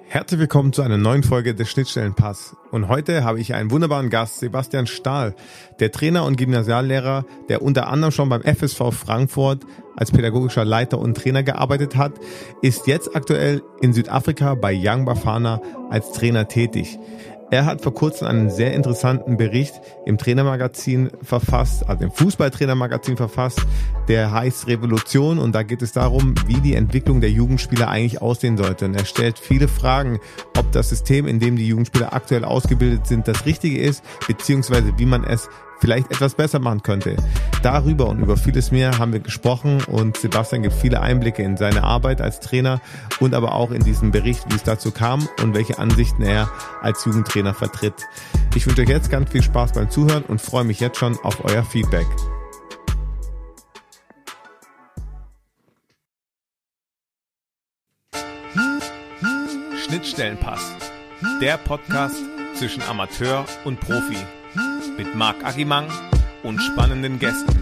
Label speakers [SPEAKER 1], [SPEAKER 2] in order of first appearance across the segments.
[SPEAKER 1] Herzlich willkommen zu einer neuen Folge des Schnittstellenpass. Und heute habe ich einen wunderbaren Gast, Sebastian Stahl, der Trainer und Gymnasiallehrer, der unter anderem schon beim FSV Frankfurt als pädagogischer Leiter und Trainer gearbeitet hat, ist jetzt aktuell in Südafrika bei Young Bafana als Trainer tätig. Er hat vor kurzem einen sehr interessanten Bericht im Trainermagazin verfasst, also im Fußballtrainermagazin verfasst, der heißt Revolution, und da geht es darum, wie die Entwicklung der Jugendspieler eigentlich aussehen sollte. Und er stellt viele Fragen, ob das System, in dem die Jugendspieler aktuell ausgebildet sind, das Richtige ist, beziehungsweise wie man es vielleicht etwas besser machen könnte. Darüber und über vieles mehr haben wir gesprochen, und Sebastian gibt viele Einblicke in seine Arbeit als Trainer und aber auch in diesen Bericht, wie es dazu kam und welche Ansichten er als Jugendtrainer vertritt. Ich wünsche euch jetzt ganz viel Spaß beim Zuhören und freue mich jetzt schon auf euer Feedback. Schnittstellenpass, der Podcast zwischen Amateur und Profi. Mit Marc Agimang und spannenden Gästen.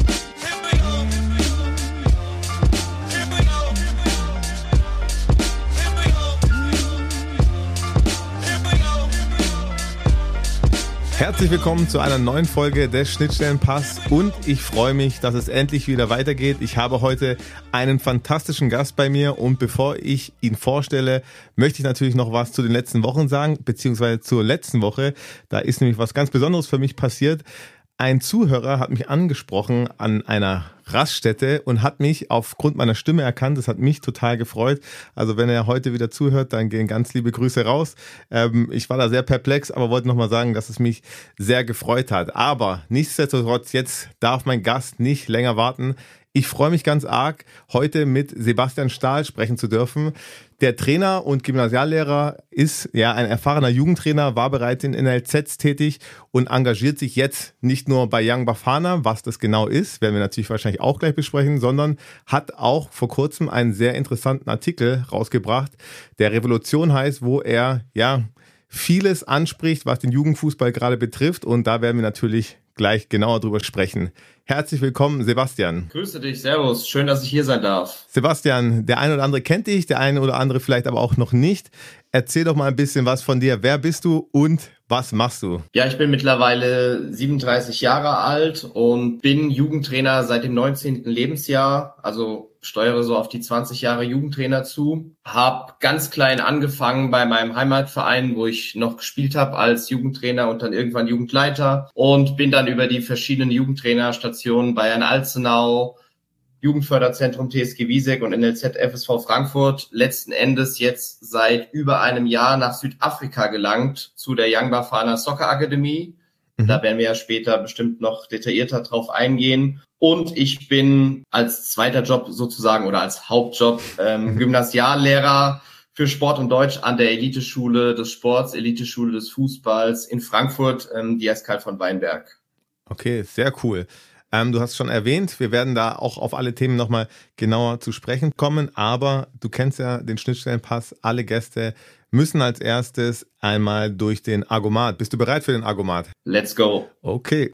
[SPEAKER 1] Herzlich willkommen zu einer neuen Folge des Schnittstellenpass, und ich freue mich, dass es endlich wieder weitergeht. Ich habe heute einen fantastischen Gast bei mir, und bevor ich ihn vorstelle, möchte ich natürlich noch was zu den letzten Wochen sagen, beziehungsweise zur letzten Woche. Da ist nämlich was ganz Besonderes für mich passiert. Ein Zuhörer hat mich angesprochen an einer Raststätte und hat mich aufgrund meiner Stimme erkannt. Das hat mich total gefreut. Also wenn er heute wieder zuhört, dann gehen ganz liebe Grüße raus. Ich war da sehr perplex, aber wollte nochmal sagen, dass es mich sehr gefreut hat. Aber nichtsdestotrotz, jetzt darf mein Gast nicht länger warten. Ich freue mich ganz arg, heute mit Sebastian Stahl sprechen zu dürfen. Der Trainer und Gymnasiallehrer ist ja ein erfahrener Jugendtrainer, war bereits in NLZs tätig und engagiert sich jetzt nicht nur bei Young Bafana, was das genau ist, werden wir natürlich wahrscheinlich auch gleich besprechen, sondern hat auch vor kurzem einen sehr interessanten Artikel rausgebracht, der Revolution heißt, wo er ja vieles anspricht, was den Jugendfußball gerade betrifft, und da werden wir natürlich gleich genauer drüber sprechen. Herzlich willkommen, Sebastian.
[SPEAKER 2] Grüße dich, servus, schön, dass ich hier sein darf.
[SPEAKER 1] Sebastian, der eine oder andere kennt dich, der eine oder andere vielleicht aber auch noch nicht. Erzähl doch mal ein bisschen was von dir. Wer bist du und was machst du?
[SPEAKER 2] Ja, ich bin mittlerweile 37 Jahre alt und bin Jugendtrainer seit dem 19. Lebensjahr, also steuere so auf die 20 Jahre Jugendtrainer zu. Hab ganz klein angefangen bei meinem Heimatverein, wo ich noch gespielt habe als Jugendtrainer und dann irgendwann Jugendleiter, und bin dann über die verschiedenen Jugendtrainerstationen Bayern-Alzenau, Jugendförderzentrum TSG Wiesek und NLZ FSV Frankfurt letzten Endes jetzt seit über einem Jahr nach Südafrika gelangt zu der Young Bafana Soccer Akademie. Da werden wir ja später bestimmt noch detaillierter drauf eingehen. Und ich bin als zweiter Job sozusagen oder als Hauptjob Gymnasiallehrer für Sport und Deutsch an der Eliteschule des Sports, Eliteschule des Fußballs in Frankfurt, die heißt Karl von Weinberg.
[SPEAKER 1] Okay, sehr cool. Du hast schon erwähnt, wir werden da auch auf alle Themen nochmal genauer zu sprechen kommen, aber du kennst ja den Schnittstellenpass. Alle Gäste müssen als erstes einmal durch den Argomat. Bist du bereit für den Argomat?
[SPEAKER 2] Let's go.
[SPEAKER 1] Okay.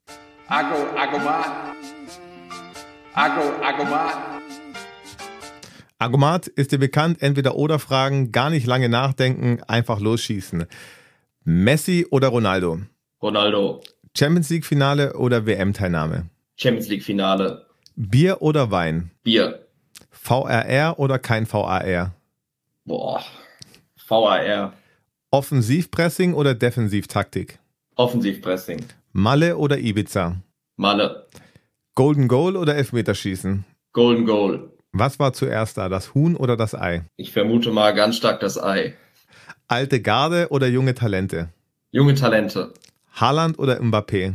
[SPEAKER 2] Argomat. Argomat.
[SPEAKER 1] Argomat ist dir bekannt, entweder oder Fragen, gar nicht lange nachdenken, einfach losschießen. Messi oder Ronaldo?
[SPEAKER 2] Ronaldo.
[SPEAKER 1] Champions League Finale oder WM-Teilnahme?
[SPEAKER 2] Champions League Finale.
[SPEAKER 1] Bier oder Wein?
[SPEAKER 2] Bier.
[SPEAKER 1] VAR oder kein VAR?
[SPEAKER 2] VAR.
[SPEAKER 1] Offensivpressing oder Defensivtaktik?
[SPEAKER 2] Offensivpressing.
[SPEAKER 1] Malle oder Ibiza?
[SPEAKER 2] Malle.
[SPEAKER 1] Golden Goal oder Elfmeterschießen?
[SPEAKER 2] Golden Goal.
[SPEAKER 1] Was war zuerst da, das Huhn oder das Ei?
[SPEAKER 2] Ich vermute mal ganz stark das Ei.
[SPEAKER 1] Alte Garde oder junge Talente?
[SPEAKER 2] Junge Talente.
[SPEAKER 1] Haaland oder Mbappé?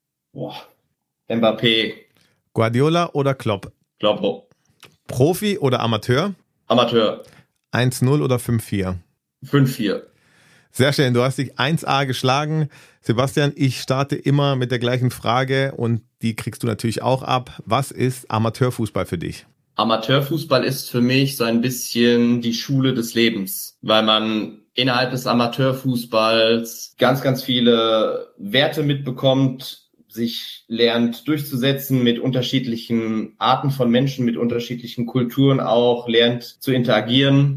[SPEAKER 2] Mbappé.
[SPEAKER 1] Guardiola oder Klopp?
[SPEAKER 2] Klopp.
[SPEAKER 1] Profi oder Amateur?
[SPEAKER 2] Amateur.
[SPEAKER 1] 1-0 oder 5-4?
[SPEAKER 2] 5-4.
[SPEAKER 1] Sehr schön, du hast dich 1A geschlagen. Sebastian, ich starte immer mit der gleichen Frage, und die kriegst du natürlich auch ab. Was ist Amateurfußball für dich?
[SPEAKER 2] Amateurfußball ist für mich so ein bisschen die Schule des Lebens, weil man innerhalb des Amateurfußballs ganz, ganz viele Werte mitbekommt, sich lernt durchzusetzen mit unterschiedlichen Arten von Menschen, mit unterschiedlichen Kulturen auch, lernt zu interagieren.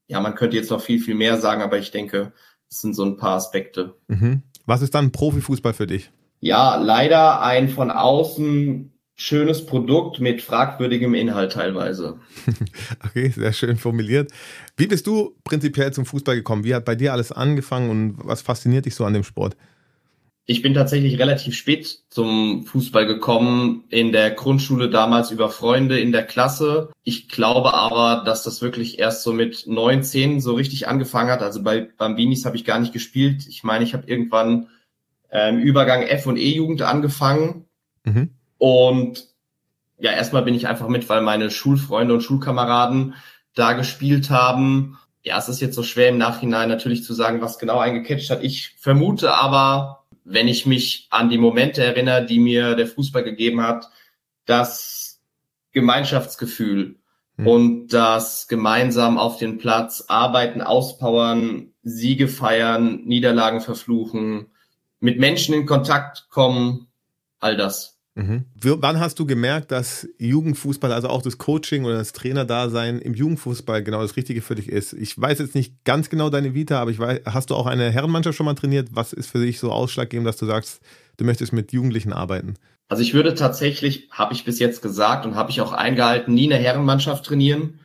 [SPEAKER 2] ja, man könnte jetzt noch viel, viel mehr sagen, aber ich denke, das sind so ein paar Aspekte.
[SPEAKER 1] Mhm. Was ist dann Profifußball für dich?
[SPEAKER 2] Ja, leider ein von außen schönes Produkt mit fragwürdigem Inhalt teilweise.
[SPEAKER 1] Okay, sehr schön formuliert. Wie bist du prinzipiell zum Fußball gekommen? Wie hat bei dir alles angefangen und was fasziniert dich so an dem Sport?
[SPEAKER 2] Ich bin tatsächlich relativ spät zum Fußball gekommen, in der Grundschule damals über Freunde in der Klasse. Ich glaube aber, dass das wirklich erst so mit 9, 10 so richtig angefangen hat. Also bei Bambinis habe ich gar nicht gespielt. Ich meine, ich habe irgendwann im Übergang F- und E-Jugend angefangen.
[SPEAKER 1] Mhm.
[SPEAKER 2] Und ja, erstmal bin ich einfach mit, weil meine Schulfreunde und Schulkameraden da gespielt haben. Ja, es ist jetzt so schwer im Nachhinein natürlich zu sagen, was genau einen gecatcht hat. Ich vermute aber, wenn ich mich an die Momente erinnere, die mir der Fußball gegeben hat, das Gemeinschaftsgefühl und das gemeinsam auf den Platz arbeiten, auspowern, Siege feiern, Niederlagen verfluchen, mit Menschen in Kontakt kommen, all das.
[SPEAKER 1] Mhm. Wann hast du gemerkt, dass Jugendfußball, also auch das Coaching oder das Trainerdasein im Jugendfußball genau das Richtige für dich ist? Ich weiß jetzt nicht ganz genau deine Vita, aber ich weiß, hast du auch eine Herrenmannschaft schon mal trainiert? Was ist für dich so ausschlaggebend, dass du sagst, du möchtest mit Jugendlichen arbeiten?
[SPEAKER 2] Also ich würde tatsächlich, habe ich bis jetzt gesagt und habe ich auch eingehalten, nie eine Herrenmannschaft trainieren,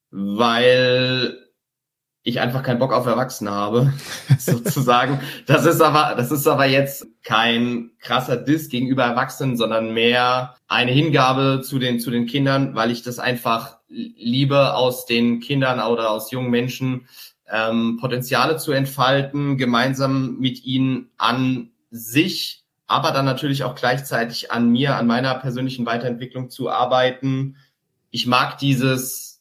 [SPEAKER 2] weil ich einfach keinen Bock auf Erwachsene habe, sozusagen. Das ist aber jetzt kein krasser Diss gegenüber Erwachsenen, sondern mehr eine Hingabe zu den Kindern, weil ich das einfach liebe, aus den Kindern oder aus jungen Menschen Potenziale zu entfalten, gemeinsam mit ihnen an sich, aber dann natürlich auch gleichzeitig an mir, an meiner persönlichen Weiterentwicklung zu arbeiten. Ich mag diese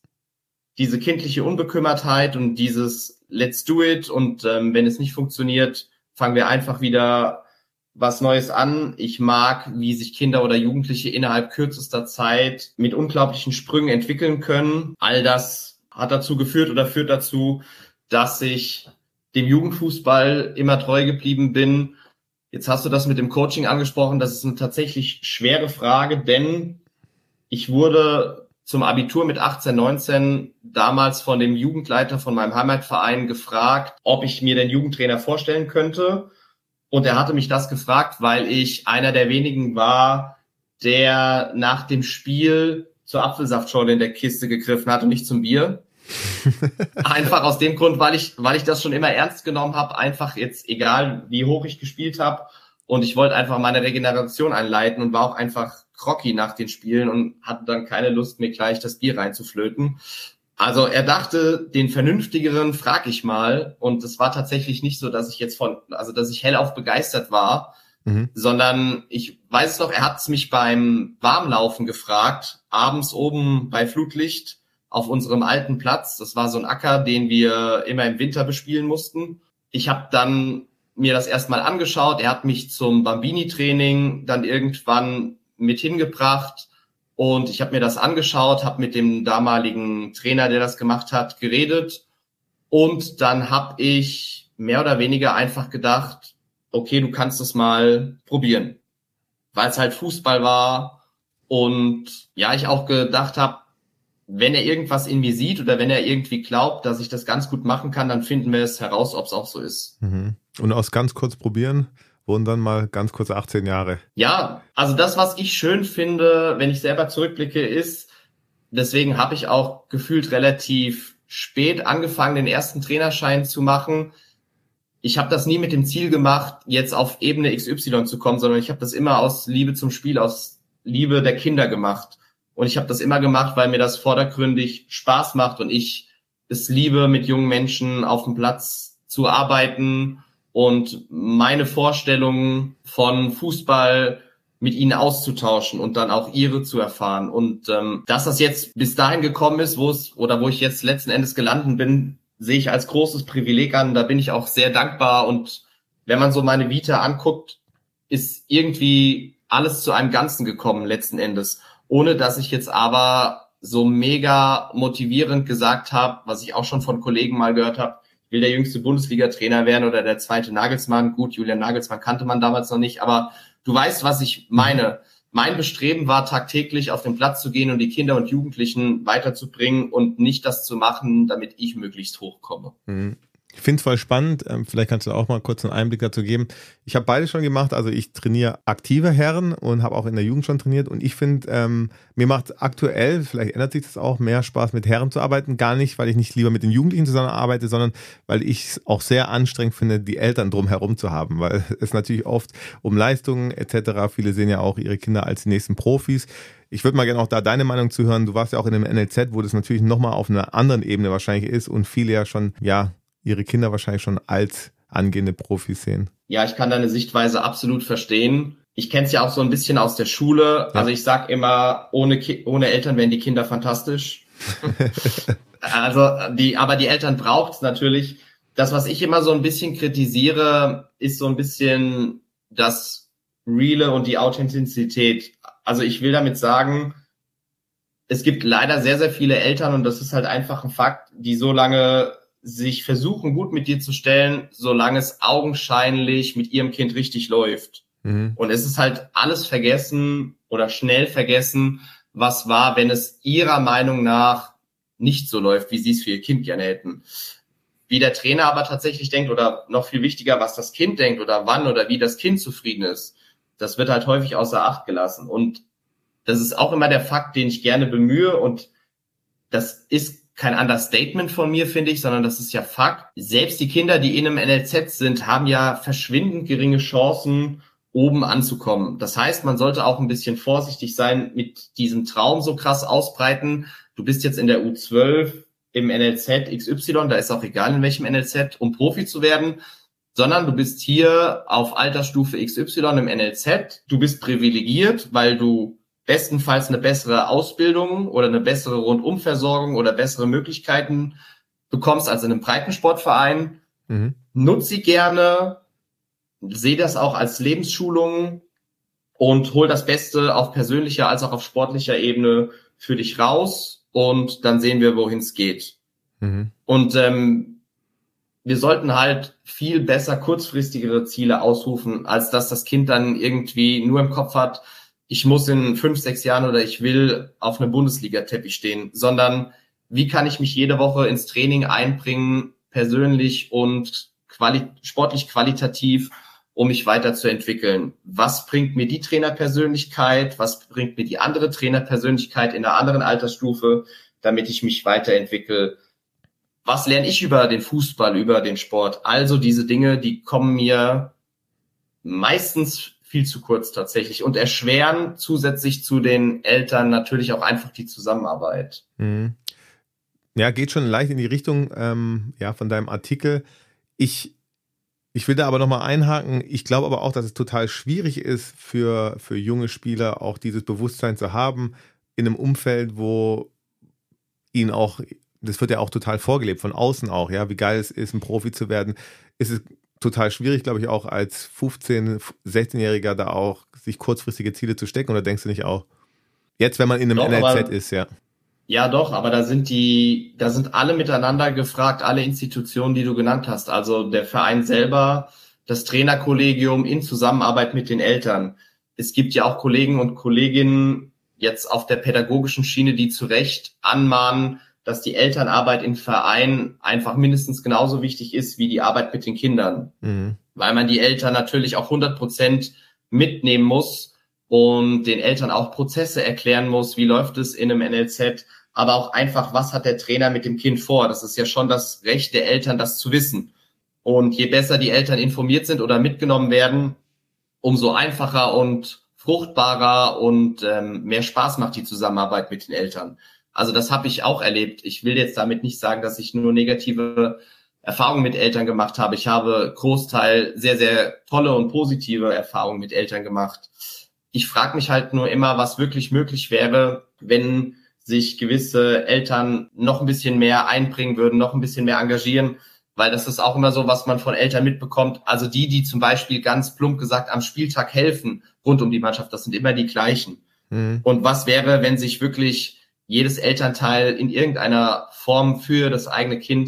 [SPEAKER 2] kindliche Unbekümmertheit und dieses Let's do it und wenn es nicht funktioniert, fangen wir einfach wieder was Neues an. Ich mag, wie sich Kinder oder Jugendliche innerhalb kürzester Zeit mit unglaublichen Sprüngen entwickeln können. All das hat dazu geführt oder führt dazu, dass ich dem Jugendfußball immer treu geblieben bin. Jetzt hast du das mit dem Coaching angesprochen. Das ist eine tatsächlich schwere Frage, denn ich wurde zum Abitur mit 18, 19 damals von dem Jugendleiter von meinem Heimatverein gefragt, ob ich mir den Jugendtrainer vorstellen könnte. Und er hatte mich das gefragt, weil ich einer der wenigen war, der nach dem Spiel zur Apfelsaftschorle in der Kiste gegriffen hat und nicht zum Bier. Einfach aus dem Grund, weil ich das schon immer ernst genommen habe, einfach jetzt egal, wie hoch ich gespielt habe. Und ich wollte einfach meine Regeneration einleiten und war auch einfach groggy nach den Spielen und hatte dann keine Lust, mir gleich das Bier reinzuflöten. Also er dachte, den vernünftigeren frag ich mal. Und es war tatsächlich nicht so, dass ich dass ich hellauf begeistert war, sondern ich weiß noch, er hat es mich beim Warmlaufen gefragt, abends oben bei Flutlicht auf unserem alten Platz. Das war so ein Acker, den wir immer im Winter bespielen mussten. Ich habe dann mir das erstmal angeschaut. Er hat mich zum Bambini-Training dann irgendwann mit hingebracht und ich habe mir das angeschaut, habe mit dem damaligen Trainer, der das gemacht hat, geredet und dann habe ich mehr oder weniger einfach gedacht, okay, du kannst das mal probieren, weil es halt Fußball war und ja, ich auch gedacht habe, wenn er irgendwas in mir sieht oder wenn er irgendwie glaubt, dass ich das ganz gut machen kann, dann finden wir es heraus, ob es auch so ist.
[SPEAKER 1] Und aus ganz kurz probieren wurden dann mal ganz kurz 18 Jahre.
[SPEAKER 2] Ja, also das, was ich schön finde, wenn ich selber zurückblicke, ist, deswegen habe ich auch gefühlt relativ spät angefangen, den ersten Trainerschein zu machen. Ich habe das nie mit dem Ziel gemacht, jetzt auf Ebene XY zu kommen, sondern ich habe das immer aus Liebe zum Spiel, aus Liebe der Kinder gemacht. Und ich habe das immer gemacht, weil mir das vordergründig Spaß macht und ich es liebe, mit jungen Menschen auf dem Platz zu arbeiten und meine Vorstellungen von Fußball mit ihnen auszutauschen und dann auch ihre zu erfahren. Und dass das jetzt bis dahin gekommen ist, wo ich jetzt letzten Endes gelandet bin, sehe ich als großes Privileg an. Da bin ich auch sehr dankbar. Und wenn man so meine Vita anguckt, ist irgendwie alles zu einem Ganzen gekommen letzten Endes. Ohne dass ich jetzt aber so mega motivierend gesagt habe, was ich auch schon von Kollegen mal gehört habe, ich will der jüngste Bundesliga-Trainer werden oder der zweite Nagelsmann. Gut, Julian Nagelsmann kannte man damals noch nicht, aber du weißt, was ich meine. mein Bestreben war, tagtäglich auf den Platz zu gehen und die Kinder und Jugendlichen weiterzubringen und nicht das zu machen, damit ich möglichst hochkomme.
[SPEAKER 1] Ich finde es voll spannend. Vielleicht kannst du auch mal kurz einen Einblick dazu geben. Ich habe beides schon gemacht. Also ich trainiere aktive Herren und habe auch in der Jugend schon trainiert. Und ich finde, mir macht aktuell, vielleicht ändert sich das auch, mehr Spaß mit Herren zu arbeiten. Gar nicht, weil ich nicht lieber mit den Jugendlichen zusammenarbeite, sondern weil ich es auch sehr anstrengend finde, die Eltern drumherum zu haben. Weil es natürlich oft um Leistungen etc. Viele sehen ja auch ihre Kinder als die nächsten Profis. Ich würde mal gerne auch da deine Meinung zuhören. Du warst ja auch in einem NLZ, wo das natürlich nochmal auf einer anderen Ebene wahrscheinlich ist und viele ja schon, ihre Kinder wahrscheinlich schon als angehende Profis sehen.
[SPEAKER 2] Ja, ich kann deine Sichtweise absolut verstehen. Ich kenne es ja auch so ein bisschen aus der Schule. Ja. Also ich sag immer, ohne Eltern wären die Kinder fantastisch. Aber die Eltern braucht es natürlich. Das, was ich immer so ein bisschen kritisiere, ist so ein bisschen das Reale und die Authentizität. Also ich will damit sagen, es gibt leider sehr, sehr viele Eltern, und das ist halt einfach ein Fakt, die so lange sich versuchen, gut mit dir zu stellen, solange es augenscheinlich mit ihrem Kind richtig läuft. Und es ist halt alles vergessen oder schnell vergessen, was war, wenn es ihrer Meinung nach nicht so läuft, wie sie es für ihr Kind gerne hätten. Wie der Trainer aber tatsächlich denkt oder noch viel wichtiger, was das Kind denkt oder wann oder wie das Kind zufrieden ist, das wird halt häufig außer Acht gelassen. Und das ist auch immer der Fakt, den ich gerne bemühe, und das ist kein Understatement von mir, finde ich, sondern das ist ja Fakt. Selbst die Kinder, die in einem NLZ sind, haben ja verschwindend geringe Chancen, oben anzukommen. Das heißt, man sollte auch ein bisschen vorsichtig sein mit diesem Traum so krass ausbreiten. Du bist jetzt in der U12 im NLZ XY, da ist auch egal in welchem NLZ, um Profi zu werden, sondern du bist hier auf Altersstufe XY im NLZ. Du bist privilegiert, weil du bestenfalls eine bessere Ausbildung oder eine bessere Rundumversorgung oder bessere Möglichkeiten bekommst als in einem Breitensportverein. Nutz sie gerne, sehe das auch als Lebensschulung und hol das Beste auf persönlicher als auch auf sportlicher Ebene für dich raus, und dann sehen wir, wohin es geht. Und wir sollten halt viel besser kurzfristigere Ziele ausrufen, als dass das Kind dann irgendwie nur im Kopf hat, ich muss in 5, 6 Jahren oder ich will auf einem Bundesliga-Teppich stehen, sondern wie kann ich mich jede Woche ins Training einbringen, persönlich und sportlich qualitativ, um mich weiterzuentwickeln. Was bringt mir die Trainerpersönlichkeit? Was bringt mir die andere Trainerpersönlichkeit in einer anderen Altersstufe, damit ich mich weiterentwickle? Was lerne ich über den Fußball, über den Sport? Also diese Dinge, die kommen mir meistens viel zu kurz tatsächlich und erschweren zusätzlich zu den Eltern natürlich auch einfach die Zusammenarbeit.
[SPEAKER 1] Ja, geht schon leicht in die Richtung von deinem Artikel. Ich will da aber nochmal einhaken. Ich glaube aber auch, dass es total schwierig ist für junge Spieler auch dieses Bewusstsein zu haben in einem Umfeld, wo ihnen auch, das wird ja auch total vorgelebt, von außen auch, ja, wie geil es ist, ein Profi zu werden. Ist es total schwierig, glaube ich, auch als 15-, 16-Jähriger da auch sich kurzfristige Ziele zu stecken, oder denkst du nicht auch? Jetzt, wenn man in einem NLZ ist, ja.
[SPEAKER 2] Ja, doch, aber da sind alle miteinander gefragt, alle Institutionen, die du genannt hast. Also der Verein selber, das Trainerkollegium in Zusammenarbeit mit den Eltern. Es gibt ja auch Kollegen und Kolleginnen jetzt auf der pädagogischen Schiene, die zu Recht anmahnen, dass die Elternarbeit im Verein einfach mindestens genauso wichtig ist wie die Arbeit mit den Kindern. Weil man die Eltern natürlich auch 100% mitnehmen muss und den Eltern auch Prozesse erklären muss, wie läuft es in einem NLZ, aber auch einfach, was hat der Trainer mit dem Kind vor? Das ist ja schon das Recht der Eltern, das zu wissen. Und je besser die Eltern informiert sind oder mitgenommen werden, umso einfacher und fruchtbarer und mehr Spaß macht die Zusammenarbeit mit den Eltern. Also das habe ich auch erlebt. Ich will jetzt damit nicht sagen, dass ich nur negative Erfahrungen mit Eltern gemacht habe. Ich habe Großteil sehr, sehr tolle und positive Erfahrungen mit Eltern gemacht. Ich frage mich halt nur immer, was wirklich möglich wäre, wenn sich gewisse Eltern noch ein bisschen mehr einbringen würden, noch ein bisschen mehr engagieren, weil das ist auch immer so, was man von Eltern mitbekommt. Also die zum Beispiel ganz plump gesagt am Spieltag helfen rund um die Mannschaft, das sind immer die gleichen. Und was wäre, wenn sich wirklich jedes Elternteil in irgendeiner Form für das eigene Kind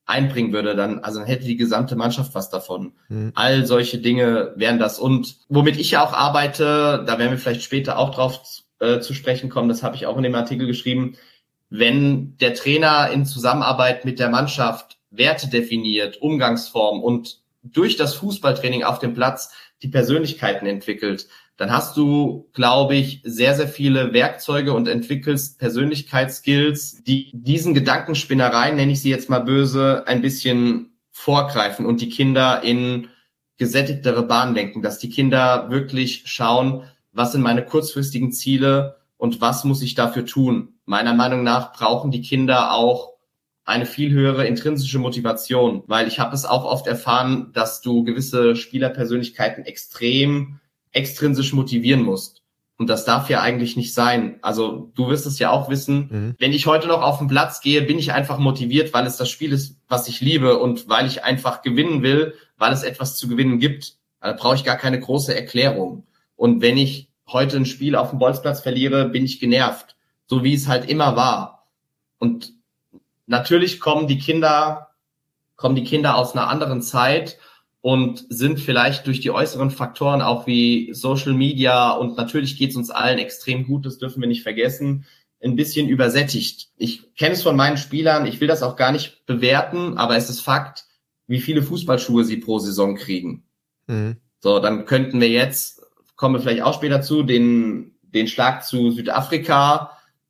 [SPEAKER 2] einbringen würde, dann hätte die gesamte Mannschaft was davon. All solche Dinge wären das. Und womit ich ja auch arbeite, da werden wir vielleicht später auch drauf zu sprechen kommen, das habe ich auch in dem Artikel geschrieben, wenn der Trainer in Zusammenarbeit mit der Mannschaft Werte definiert, Umgangsformen und durch das Fußballtraining auf dem Platz die Persönlichkeiten entwickelt, dann hast du, glaube ich, sehr, sehr viele Werkzeuge und entwickelst Persönlichkeitsskills, die diesen Gedankenspinnereien, nenne ich sie jetzt mal böse, ein bisschen vorgreifen und die Kinder in gesättigtere Bahnen lenken, dass die Kinder wirklich schauen, was sind meine kurzfristigen Ziele und was muss ich dafür tun. Meiner Meinung nach brauchen die Kinder auch eine viel höhere intrinsische Motivation, weil ich habe es auch oft erfahren, dass du gewisse Spielerpersönlichkeiten extrem extrinsisch motivieren musst. Und das darf ja eigentlich nicht sein. Also du wirst es ja auch wissen, wenn ich heute noch auf den Platz gehe, bin ich einfach motiviert, weil es das Spiel ist, was ich liebe und weil ich einfach gewinnen will, weil es etwas zu gewinnen gibt. Da brauche ich gar keine große Erklärung. Und wenn ich heute ein Spiel auf dem Bolzplatz verliere, bin ich genervt. So wie es halt immer war. Und natürlich kommen die Kinder aus einer anderen Zeit und sind vielleicht durch die äußeren Faktoren auch wie Social Media und natürlich geht es uns allen extrem gut, das dürfen wir nicht vergessen, ein bisschen übersättigt. Ich kenne es von meinen Spielern, ich will das auch gar nicht bewerten, aber es ist Fakt, wie viele Fußballschuhe sie pro Saison kriegen. So, dann könnten wir jetzt, kommen wir vielleicht auch später zu, den Schlag zu Südafrika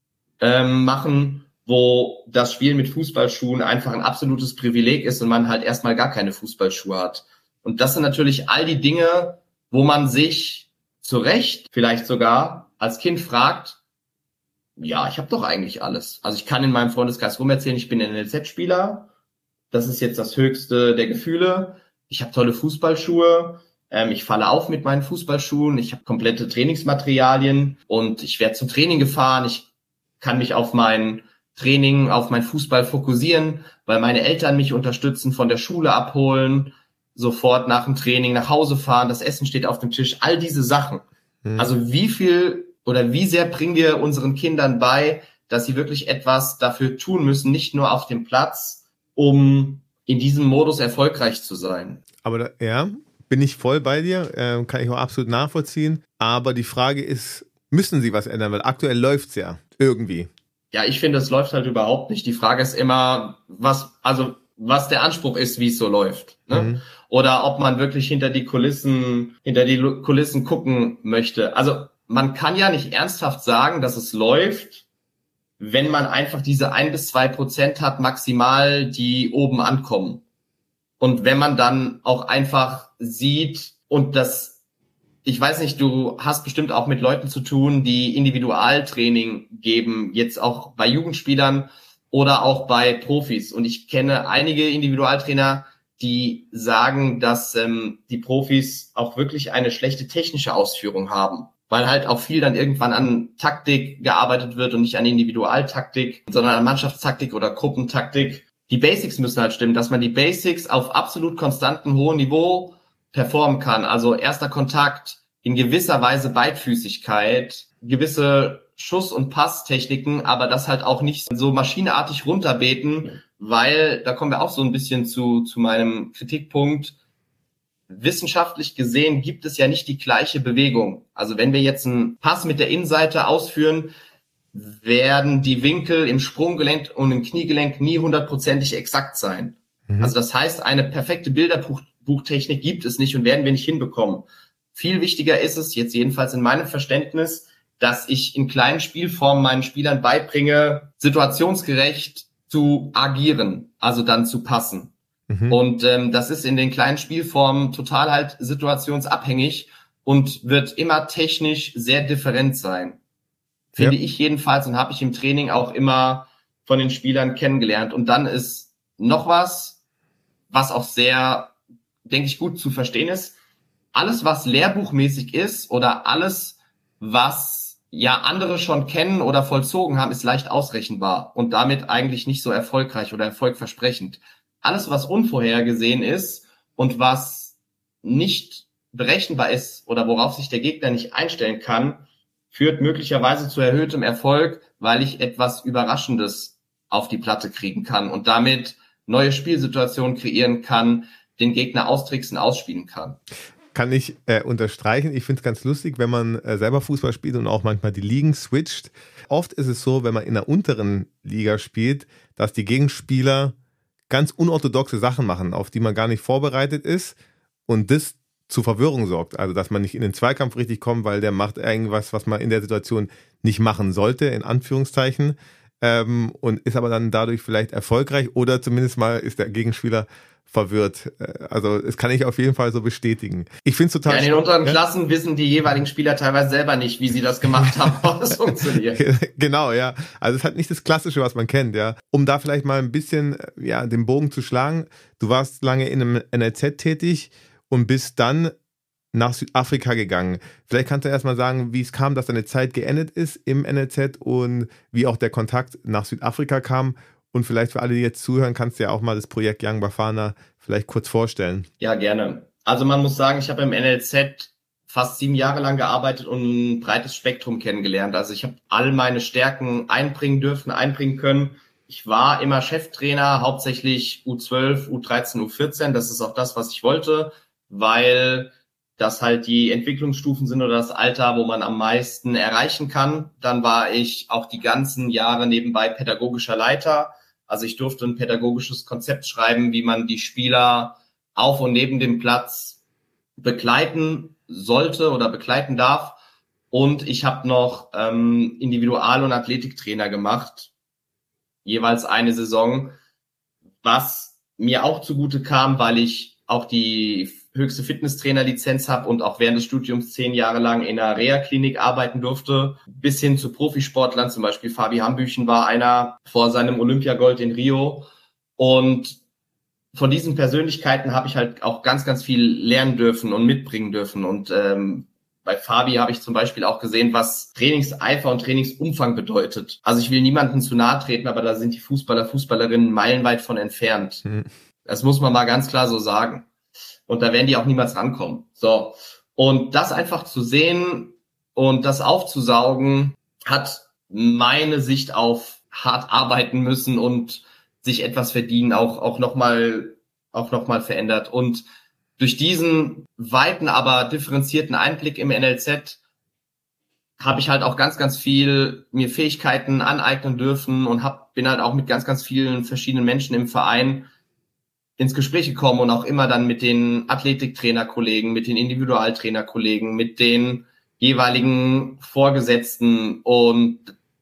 [SPEAKER 2] machen, wo das Spielen mit Fußballschuhen einfach ein absolutes Privileg ist und man halt erstmal gar keine Fußballschuhe hat. Und das sind natürlich all die Dinge, wo man sich zu Recht vielleicht sogar als Kind fragt, ja, ich habe doch eigentlich alles. Also ich kann in meinem Freundeskreis rumerzählen, ich bin NLZ-Spieler, das ist jetzt das höchste der Gefühle, ich habe tolle Fußballschuhe, ich falle auf mit meinen Fußballschuhen, ich habe komplette Trainingsmaterialien und ich werde zum Training gefahren, ich kann mich auf mein Training, auf mein Fußball fokussieren, weil meine Eltern mich unterstützen, von der Schule abholen, sofort nach dem Training nach Hause fahren, das Essen steht auf dem Tisch, all diese Sachen. Also wie viel oder wie sehr bringen wir unseren Kindern bei, dass sie wirklich etwas dafür tun müssen, nicht nur auf dem Platz, um in diesem Modus erfolgreich zu sein.
[SPEAKER 1] Aber bin ich voll bei dir, kann ich auch absolut nachvollziehen. Aber die Frage ist, müssen sie was ändern? Weil aktuell läuft's ja irgendwie.
[SPEAKER 2] Ja, ich finde, es läuft halt überhaupt nicht. Die Frage ist immer, was der Anspruch ist, wie es so läuft. Ne? Oder ob man wirklich hinter die Kulissen gucken möchte. Also man kann ja nicht ernsthaft sagen, dass es läuft, wenn man einfach diese 1-2% hat maximal, die oben ankommen. Und wenn man dann auch einfach sieht und ich weiß nicht, du hast bestimmt auch mit Leuten zu tun, die Individualtraining geben, jetzt auch bei Jugendspielern oder auch bei Profis. Und ich kenne einige Individualtrainer, die sagen, dass die Profis auch wirklich eine schlechte technische Ausführung haben, weil halt auch viel dann irgendwann an Taktik gearbeitet wird und nicht an Individualtaktik, sondern an Mannschaftstaktik oder Gruppentaktik. Die Basics müssen halt stimmen, dass man die Basics auf absolut konstantem hohem Niveau performen kann. Also erster Kontakt, in gewisser Weise Beidfüßigkeit, gewisse Schuss- und Passtechniken, aber das halt auch nicht so maschinenartig runterbeten, weil, da kommen wir auch so ein bisschen zu meinem Kritikpunkt, wissenschaftlich gesehen gibt es ja nicht die gleiche Bewegung. Also wenn wir jetzt einen Pass mit der Innenseite ausführen, werden die Winkel im Sprunggelenk und im Kniegelenk nie 100%ig exakt sein. Also das heißt, eine perfekte Bilderbuchtechnik gibt es nicht und werden wir nicht hinbekommen. Viel wichtiger ist es, jetzt jedenfalls in meinem Verständnis, dass ich in kleinen Spielformen meinen Spielern beibringe, situationsgerecht zu agieren, also dann zu passen. Und das ist in den kleinen Spielformen total halt situationsabhängig und wird immer technisch sehr different sein. Finde ich jedenfalls und habe ich im Training auch immer von den Spielern kennengelernt. Und dann ist noch was auch sehr, denke ich, gut zu verstehen ist. Alles, was lehrbuchmäßig ist oder alles, was ja andere schon kennen oder vollzogen haben, ist leicht ausrechenbar und damit eigentlich nicht so erfolgreich oder erfolgversprechend. Alles, was unvorhergesehen ist und was nicht berechenbar ist oder worauf sich der Gegner nicht einstellen kann, führt möglicherweise zu erhöhtem Erfolg, weil ich etwas Überraschendes auf die Platte kriegen kann und damit neue Spielsituationen kreieren kann, den Gegner austricksen, ausspielen kann.
[SPEAKER 1] Kann ich unterstreichen. Ich finde es ganz lustig, wenn man selber Fußball spielt und auch manchmal die Ligen switcht. Oft ist es so, wenn man in der unteren Liga spielt, dass die Gegenspieler ganz unorthodoxe Sachen machen, auf die man gar nicht vorbereitet ist und das zu Verwirrung sorgt. Also, dass man nicht in den Zweikampf richtig kommt, weil der macht irgendwas, was man in der Situation nicht machen sollte, in Anführungszeichen, und ist aber dann dadurch vielleicht erfolgreich oder zumindest mal ist der Gegenspieler verwirrt. Also das kann ich auf jeden Fall so bestätigen. Ich finde es total...
[SPEAKER 2] Ja, in den unteren Klassen wissen die jeweiligen Spieler teilweise selber nicht, wie sie das gemacht haben, aber es funktioniert.
[SPEAKER 1] Genau, ja. Also es hat nicht das Klassische, was man kennt, ja. Um da vielleicht mal ein bisschen den Bogen zu schlagen. Du warst lange in einem NLZ tätig und bist dann nach Südafrika gegangen. Vielleicht kannst du erst mal sagen, wie es kam, dass deine Zeit geendet ist im NLZ und wie auch der Kontakt nach Südafrika kam. Und vielleicht für alle, die jetzt zuhören, kannst du ja auch mal das Projekt Young Bafana vielleicht kurz vorstellen.
[SPEAKER 2] Ja, gerne. Also man muss sagen, ich habe im NLZ fast 7 Jahre lang gearbeitet und ein breites Spektrum kennengelernt. Also ich habe all meine Stärken einbringen dürfen, einbringen können. Ich war immer Cheftrainer, hauptsächlich U12, U13, U14. Das ist auch das, was ich wollte, weil das halt die Entwicklungsstufen sind oder das Alter, wo man am meisten erreichen kann. Dann war ich auch die ganzen Jahre nebenbei pädagogischer Leiter. Also ich durfte ein pädagogisches Konzept schreiben, wie man die Spieler auf und neben dem Platz begleiten sollte oder begleiten darf. Und ich habe noch Individual- und Athletiktrainer gemacht, jeweils eine Saison, was mir auch zugute kam, weil ich auch die höchste Fitnesstrainerlizenz habe und auch während des Studiums 10 Jahre lang in einer Reha-Klinik arbeiten durfte, bis hin zu Profisportlern, zum Beispiel Fabi Hambüchen war einer vor seinem Olympiagold in Rio. Und von diesen Persönlichkeiten habe ich halt auch ganz, ganz viel lernen dürfen und mitbringen dürfen. Und bei Fabi habe ich zum Beispiel auch gesehen, was Trainingseifer und Trainingsumfang bedeutet. Also ich will niemandem zu nahe treten, aber da sind die Fußballer, Fußballerinnen meilenweit von entfernt. Das muss man mal ganz klar so sagen. Und da werden die auch niemals rankommen. So. Und das einfach zu sehen und das aufzusaugen, hat meine Sicht auf hart arbeiten müssen und sich etwas verdienen auch noch mal verändert. Und durch diesen weiten, aber differenzierten Einblick im NLZ habe ich halt auch ganz, ganz viel mir Fähigkeiten aneignen dürfen und bin halt auch mit ganz, ganz vielen verschiedenen Menschen im Verein ins Gespräch gekommen und auch immer dann mit den Athletiktrainerkollegen, mit den Individualtrainerkollegen, mit den jeweiligen Vorgesetzten. Und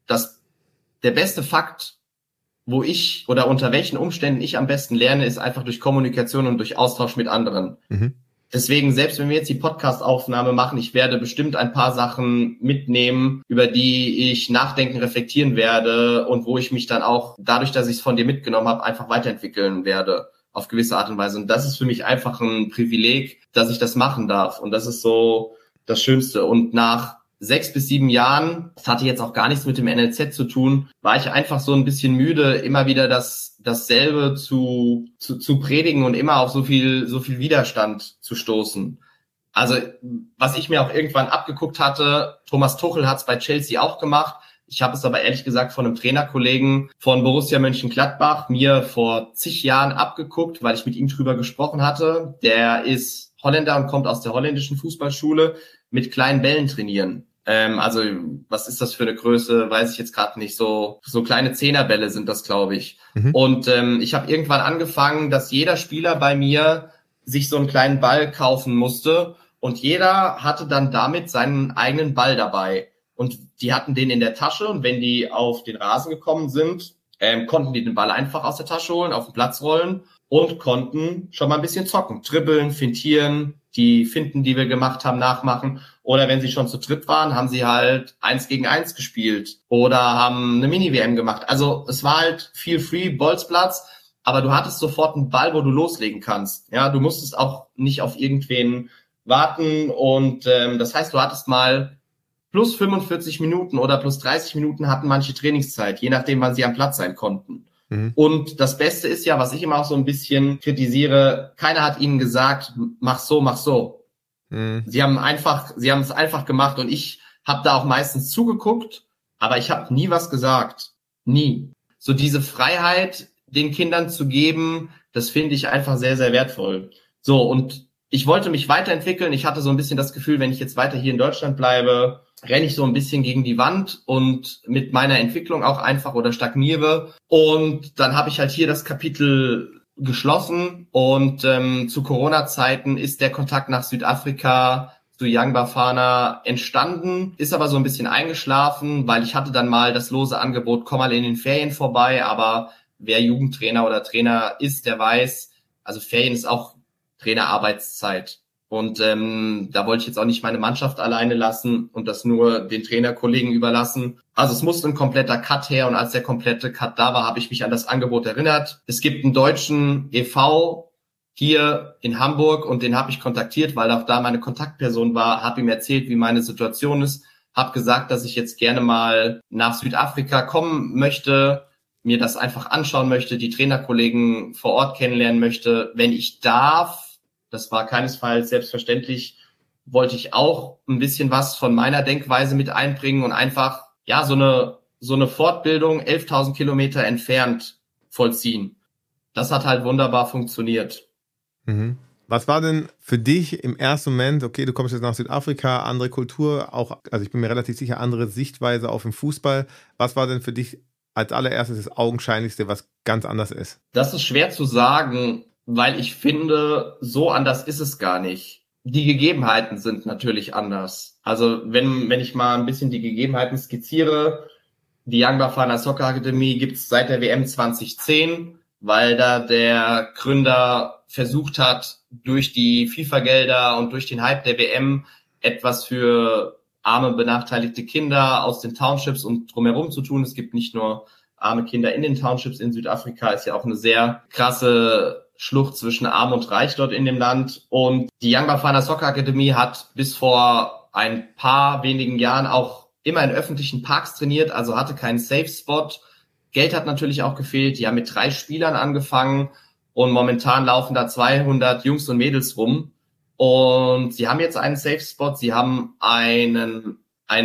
[SPEAKER 2] der beste Fakt, wo ich oder unter welchen Umständen ich am besten lerne, ist einfach durch Kommunikation und durch Austausch mit anderen. Deswegen, selbst wenn wir jetzt die Podcast-Aufnahme machen, ich werde bestimmt ein paar Sachen mitnehmen, über die ich nachdenken, reflektieren werde und wo ich mich dann auch, dadurch, dass ich es von dir mitgenommen habe, einfach weiterentwickeln werde. Auf gewisse Art und Weise. Und das ist für mich einfach ein Privileg, dass ich das machen darf. Und das ist so das Schönste. Und nach 6 bis 7 Jahren, das hatte jetzt auch gar nichts mit dem NLZ zu tun, war ich einfach so ein bisschen müde, immer wieder dasselbe zu predigen und immer auf so viel Widerstand zu stoßen. Also, was ich mir auch irgendwann abgeguckt hatte, Thomas Tuchel hat es bei Chelsea auch gemacht. Ich habe es aber ehrlich gesagt von einem Trainerkollegen von Borussia Mönchengladbach mir vor zig Jahren abgeguckt, weil ich mit ihm drüber gesprochen hatte. Der ist Holländer und kommt aus der holländischen Fußballschule, mit kleinen Bällen trainieren. Also was ist das für eine Größe, weiß ich jetzt gerade nicht. So kleine Zehnerbälle sind das, glaube ich. Und ich habe irgendwann angefangen, dass jeder Spieler bei mir sich so einen kleinen Ball kaufen musste und jeder hatte dann damit seinen eigenen Ball dabei. Und die hatten den in der Tasche und wenn die auf den Rasen gekommen sind, konnten die den Ball einfach aus der Tasche holen, auf den Platz rollen und konnten schon mal ein bisschen zocken, dribbeln, fintieren, die Finten, die wir gemacht haben, nachmachen. Oder wenn sie schon zu dritt waren, haben sie halt 1 gegen 1 gespielt oder haben eine Mini-WM gemacht. Also es war halt viel Free, Bolzplatz, aber du hattest sofort einen Ball, wo du loslegen kannst. Ja, du musstest auch nicht auf irgendwen warten und das heißt, du hattest mal plus 45 Minuten oder plus 30 Minuten hatten manche Trainingszeit, je nachdem, wann sie am Platz sein konnten. Und das Beste ist ja, was ich immer auch so ein bisschen kritisiere, keiner hat ihnen gesagt, mach so, mach so. Sie haben es einfach gemacht und ich habe da auch meistens zugeguckt, aber ich habe nie was gesagt. Nie. So diese Freiheit, den Kindern zu geben, das finde ich einfach sehr, sehr wertvoll. So, und ich wollte mich weiterentwickeln. Ich hatte so ein bisschen das Gefühl, wenn ich jetzt weiter hier in Deutschland bleibe, renne ich so ein bisschen gegen die Wand und mit meiner Entwicklung auch einfach oder stagniere. Und dann habe ich halt hier das Kapitel geschlossen und zu Corona-Zeiten ist der Kontakt nach Südafrika zu Young Bafana entstanden, ist aber so ein bisschen eingeschlafen, weil ich hatte dann mal das lose Angebot, komm mal in den Ferien vorbei, aber wer Jugendtrainer oder Trainer ist, der weiß, also Ferien ist auch Trainerarbeitszeit. Und da wollte ich jetzt auch nicht meine Mannschaft alleine lassen und das nur den Trainerkollegen überlassen. Also es musste ein kompletter Cut her und als der komplette Cut da war, habe ich mich an das Angebot erinnert. Es gibt einen deutschen e.V. hier in Hamburg und den habe ich kontaktiert, weil auch da meine Kontaktperson war, habe ihm erzählt, wie meine Situation ist, habe gesagt, dass ich jetzt gerne mal nach Südafrika kommen möchte, mir das einfach anschauen möchte, die Trainerkollegen vor Ort kennenlernen möchte, wenn ich darf. Das war keinesfalls selbstverständlich, wollte ich auch ein bisschen was von meiner Denkweise mit einbringen und einfach, ja, so eine Fortbildung 11.000 Kilometer entfernt vollziehen. Das hat halt wunderbar funktioniert.
[SPEAKER 1] Mhm. Was war denn für dich im ersten Moment, okay, du kommst jetzt nach Südafrika, andere Kultur, auch, also ich bin mir relativ sicher, andere Sichtweise auf den Fußball. Was war denn für dich als allererstes das Augenscheinlichste, was ganz anders ist?
[SPEAKER 2] Das ist schwer zu sagen, weil ich finde, so anders ist es gar nicht. Die Gegebenheiten sind natürlich anders. Also wenn ich mal ein bisschen die Gegebenheiten skizziere, die Young Bafana Soccer Akademie gibt's seit der WM 2010, weil da der Gründer versucht hat, durch die FIFA-Gelder und durch den Hype der WM etwas für arme, benachteiligte Kinder aus den Townships und drumherum zu tun. Es gibt nicht nur arme Kinder in den Townships in Südafrika, ist ja auch eine sehr krasse Schlucht zwischen Arm und Reich dort in dem Land. Und die Young Bafana Soccer Akademie hat bis vor ein paar wenigen Jahren auch immer in öffentlichen Parks trainiert, also hatte keinen Safe Spot. Geld hat natürlich auch gefehlt. Die haben mit 3 Spielern angefangen und momentan laufen da 200 Jungs und Mädels rum. Und sie haben jetzt einen Safe Spot. Sie haben eine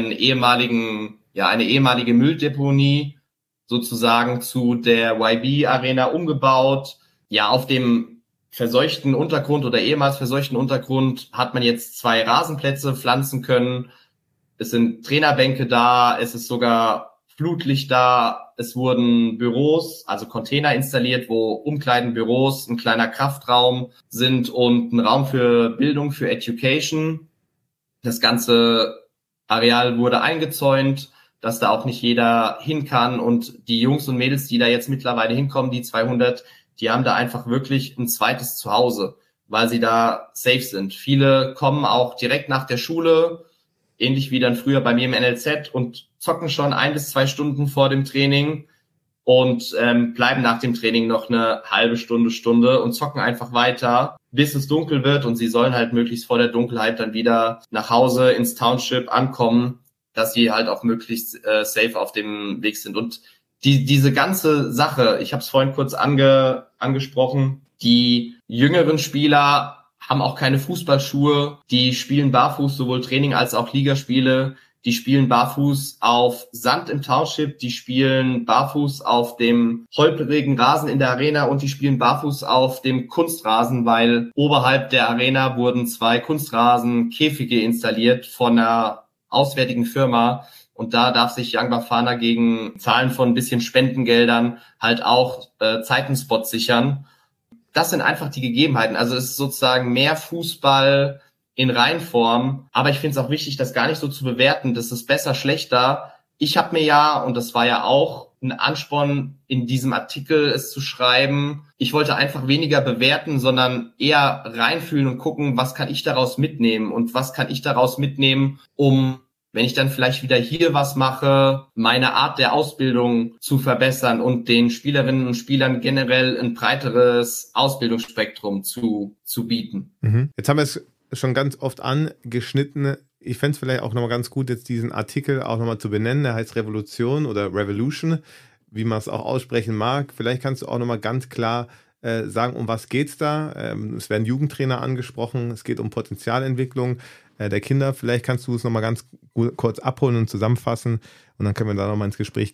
[SPEAKER 2] ehemalige Mülldeponie sozusagen zu der YB Arena umgebaut. Ja, auf dem verseuchten Untergrund oder ehemals verseuchten Untergrund hat man jetzt 2 Rasenplätze pflanzen können. Es sind Trainerbänke da, es ist sogar Flutlicht da, es wurden Büros, also Container installiert, wo Umkleidenbüros, ein kleiner Kraftraum sind und ein Raum für Bildung, für Education. Das ganze Areal wurde eingezäunt, dass da auch nicht jeder hin kann und die Jungs und Mädels, die da jetzt mittlerweile hinkommen, die 200, die haben da einfach wirklich ein zweites Zuhause, weil sie da safe sind. Viele kommen auch direkt nach der Schule, ähnlich wie dann früher bei mir im NLZ und zocken schon 1 bis 2 Stunden vor dem Training und bleiben nach dem Training noch eine halbe Stunde und zocken einfach weiter, bis es dunkel wird und sie sollen halt möglichst vor der Dunkelheit dann wieder nach Hause ins Township ankommen, dass sie halt auch möglichst safe auf dem Weg sind. Und diese ganze Sache, ich habe es vorhin kurz angesprochen, die jüngeren Spieler haben auch keine Fußballschuhe, die spielen barfuß, sowohl Training als auch Ligaspiele, die spielen barfuß auf Sand im Township, die spielen barfuß auf dem holprigen Rasen in der Arena und die spielen barfuß auf dem Kunstrasen, weil oberhalb der Arena wurden 2 Kunstrasenkäfige installiert von einer auswärtigen Firma. Und da darf sich Young Bafana gegen Zahlen von ein bisschen Spendengeldern halt auch Zeitenspots sichern. Das sind einfach die Gegebenheiten. Also es ist sozusagen mehr Fußball in Reinform. Aber ich finde es auch wichtig, das gar nicht so zu bewerten. Das ist besser, schlechter. Ich habe mir ja, und das war ja auch ein Ansporn in diesem Artikel, es zu schreiben, ich wollte einfach weniger bewerten, sondern eher reinfühlen und gucken, was kann ich daraus mitnehmen und was kann ich daraus mitnehmen, um, wenn ich dann vielleicht wieder hier was mache, meine Art der Ausbildung zu verbessern und den Spielerinnen und Spielern generell ein breiteres Ausbildungsspektrum zu bieten.
[SPEAKER 1] Jetzt haben wir es schon ganz oft angeschnitten. Ich fände es vielleicht auch nochmal ganz gut, jetzt diesen Artikel auch nochmal zu benennen. Der heißt Revolution oder Revolution, wie man es auch aussprechen mag. Vielleicht kannst du auch nochmal ganz klar sagen, um was geht's da? Es werden Jugendtrainer angesprochen, es geht um Potenzialentwicklung der Kinder. Vielleicht kannst du es nochmal ganz kurz abholen und zusammenfassen und dann können wir da nochmal ins Gespräch gehen.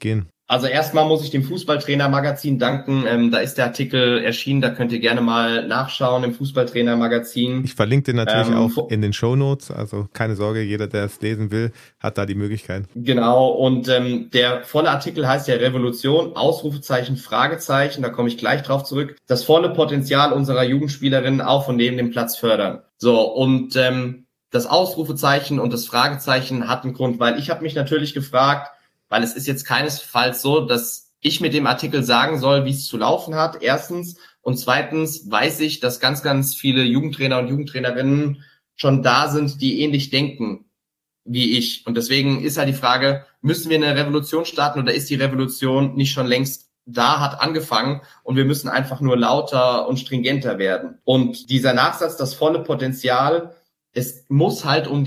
[SPEAKER 2] Also erstmal muss ich dem Fußballtrainer-Magazin danken. Da ist der Artikel erschienen, da könnt ihr gerne mal nachschauen im Fußballtrainer-Magazin.
[SPEAKER 1] Ich verlinke den natürlich auch in den Shownotes, also keine Sorge, jeder, der es lesen will, hat da die Möglichkeit.
[SPEAKER 2] Genau, und der volle Artikel heißt ja Revolution, Ausrufezeichen, Fragezeichen, da komme ich gleich drauf zurück. Das volle Potenzial unserer Jugendspielerinnen auf und neben dem Platz fördern. So, und das Ausrufezeichen und das Fragezeichen hat einen Grund, weil ich habe mich natürlich gefragt, weil es ist jetzt keinesfalls so, dass ich mit dem Artikel sagen soll, wie es zu laufen hat, erstens. Und zweitens weiß ich, dass ganz, ganz viele Jugendtrainer und Jugendtrainerinnen schon da sind, die ähnlich denken wie ich. Und deswegen ist halt die Frage, müssen wir eine Revolution starten oder ist die Revolution nicht schon längst da, hat angefangen und wir müssen einfach nur lauter und stringenter werden. Und dieser Nachsatz, das volle Potenzial, es muss halt um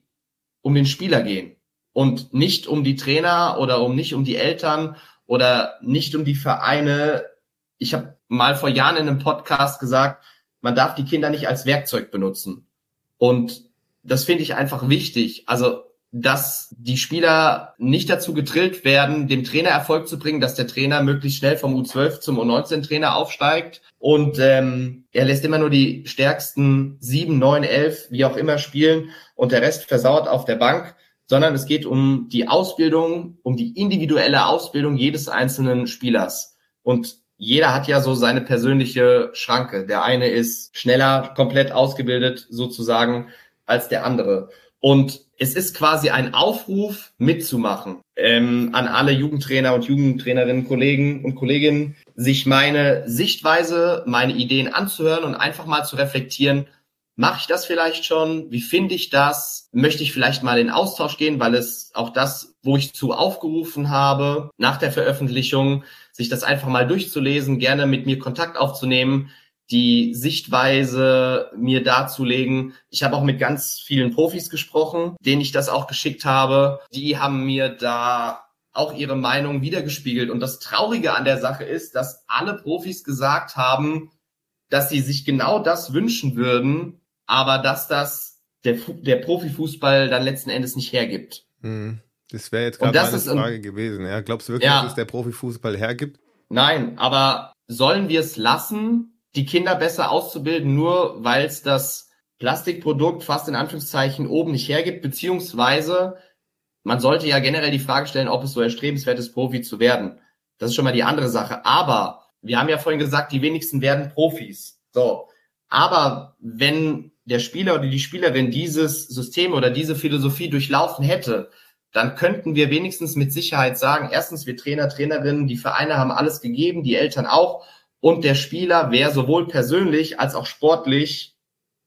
[SPEAKER 2] den Spieler gehen. Und nicht um die Trainer oder nicht um die Eltern oder nicht um die Vereine. Ich habe mal vor Jahren in einem Podcast gesagt, man darf die Kinder nicht als Werkzeug benutzen. Und das finde ich einfach wichtig. Also, dass die Spieler nicht dazu getrillt werden, dem Trainer Erfolg zu bringen, dass der Trainer möglichst schnell vom U12 zum U19-Trainer aufsteigt. Und er lässt immer nur die stärksten 7, 9, 11, wie auch immer spielen und der Rest versauert auf der Bank. Sondern es geht um die Ausbildung, um die individuelle Ausbildung jedes einzelnen Spielers. Und jeder hat ja so seine persönliche Schranke. Der eine ist schneller komplett ausgebildet sozusagen als der andere. Und es ist quasi ein Aufruf mitzumachen an alle Jugendtrainer und Jugendtrainerinnen, Kollegen und Kolleginnen, sich meine Sichtweise, meine Ideen anzuhören und einfach mal zu reflektieren, mache ich das vielleicht schon? Wie finde ich das? Möchte ich vielleicht mal in Austausch gehen, weil es auch das, wo ich zu aufgerufen habe, nach der Veröffentlichung, sich das einfach mal durchzulesen, gerne mit mir Kontakt aufzunehmen, die Sichtweise mir darzulegen. Ich habe auch mit ganz vielen Profis gesprochen, denen ich das auch geschickt habe. Die haben mir da auch ihre Meinung wiedergespiegelt. Und das Traurige an der Sache ist, dass alle Profis gesagt haben, dass sie sich genau das wünschen würden, aber dass das der Profifußball dann letzten Endes nicht hergibt.
[SPEAKER 1] Das wäre jetzt gerade meine Frage gewesen. Ja, glaubst du wirklich, dass es der Profifußball hergibt?
[SPEAKER 2] Nein, aber sollen wir es lassen, die Kinder besser auszubilden, nur weil es das Plastikprodukt fast in Anführungszeichen oben nicht hergibt, beziehungsweise man sollte ja generell die Frage stellen, ob es so erstrebenswert ist, Profi zu werden. Das ist schon mal die andere Sache. Aber wir haben ja vorhin gesagt, die wenigsten werden Profis. So. Aber wenn der Spieler oder die Spielerin dieses System oder diese Philosophie durchlaufen hätte, dann könnten wir wenigstens mit Sicherheit sagen, erstens, wir Trainer, Trainerinnen, die Vereine haben alles gegeben, die Eltern auch, und der Spieler wäre sowohl persönlich als auch sportlich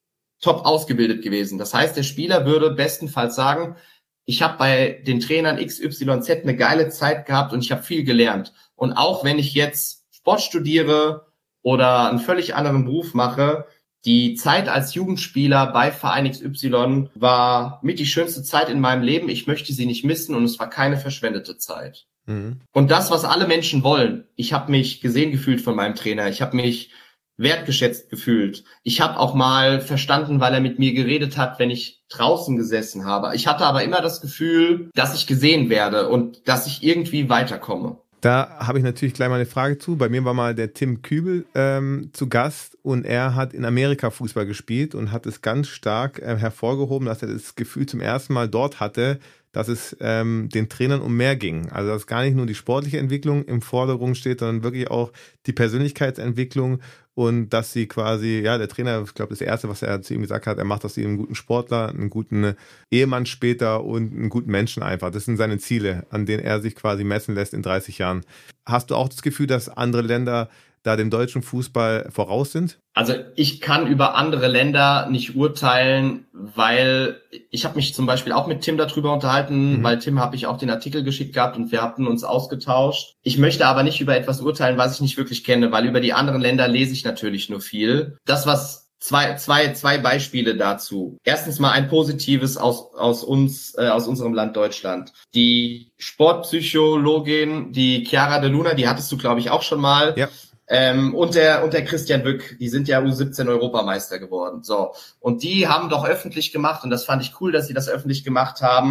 [SPEAKER 2] top ausgebildet gewesen. Das heißt, der Spieler würde bestenfalls sagen, ich habe bei den Trainern XYZ eine geile Zeit gehabt und ich habe viel gelernt. Und auch wenn ich jetzt Sport studiere oder einen völlig anderen Beruf mache, die Zeit als Jugendspieler bei Verein XY war mit die schönste Zeit in meinem Leben. Ich möchte sie nicht missen und es war keine verschwendete Zeit. Mhm. Und das, was alle Menschen wollen, ich habe mich gesehen gefühlt von meinem Trainer, ich habe mich wertgeschätzt gefühlt. Ich habe auch mal verstanden, weil er mit mir geredet hat, wenn ich draußen gesessen habe. Ich hatte aber immer das Gefühl, dass ich gesehen werde und dass ich irgendwie weiterkomme.
[SPEAKER 1] Da habe ich natürlich gleich mal eine Frage zu. Bei mir war mal der Tim Kübel zu Gast und er hat in Amerika Fußball gespielt und hat es ganz stark hervorgehoben, dass er das Gefühl zum ersten Mal dort hatte, dass es den Trainern um mehr ging. Also dass gar nicht nur die sportliche Entwicklung im Vordergrund steht, sondern wirklich auch die Persönlichkeitsentwicklung und dass sie quasi, ja, der Trainer, ich glaube, das Erste, was er zu ihm gesagt hat, er macht aus ihm einen guten Sportler, einen guten Ehemann später und einen guten Menschen einfach. Das sind seine Ziele, an denen er sich quasi messen lässt in 30 Jahren. Hast du auch das Gefühl, dass andere Länder da dem deutschen Fußball voraus sind?
[SPEAKER 2] Also ich kann über andere Länder nicht urteilen, weil ich habe mich zum Beispiel auch mit Tim darüber unterhalten, weil Tim habe ich auch den Artikel geschickt gehabt und wir hatten uns ausgetauscht. Ich möchte aber nicht über etwas urteilen, was ich nicht wirklich kenne, weil über die anderen Länder lese ich natürlich nur viel. Das, was zwei Beispiele dazu. Erstens mal ein positives aus unserem Land Deutschland. Die Sportpsychologin, die Chiara de Luna, die hattest du, glaube ich, auch schon mal. Ja. Und der Christian Wück, die sind ja U17 Europameister geworden. So. Und die haben doch öffentlich gemacht, und das fand ich cool, dass sie das öffentlich gemacht haben,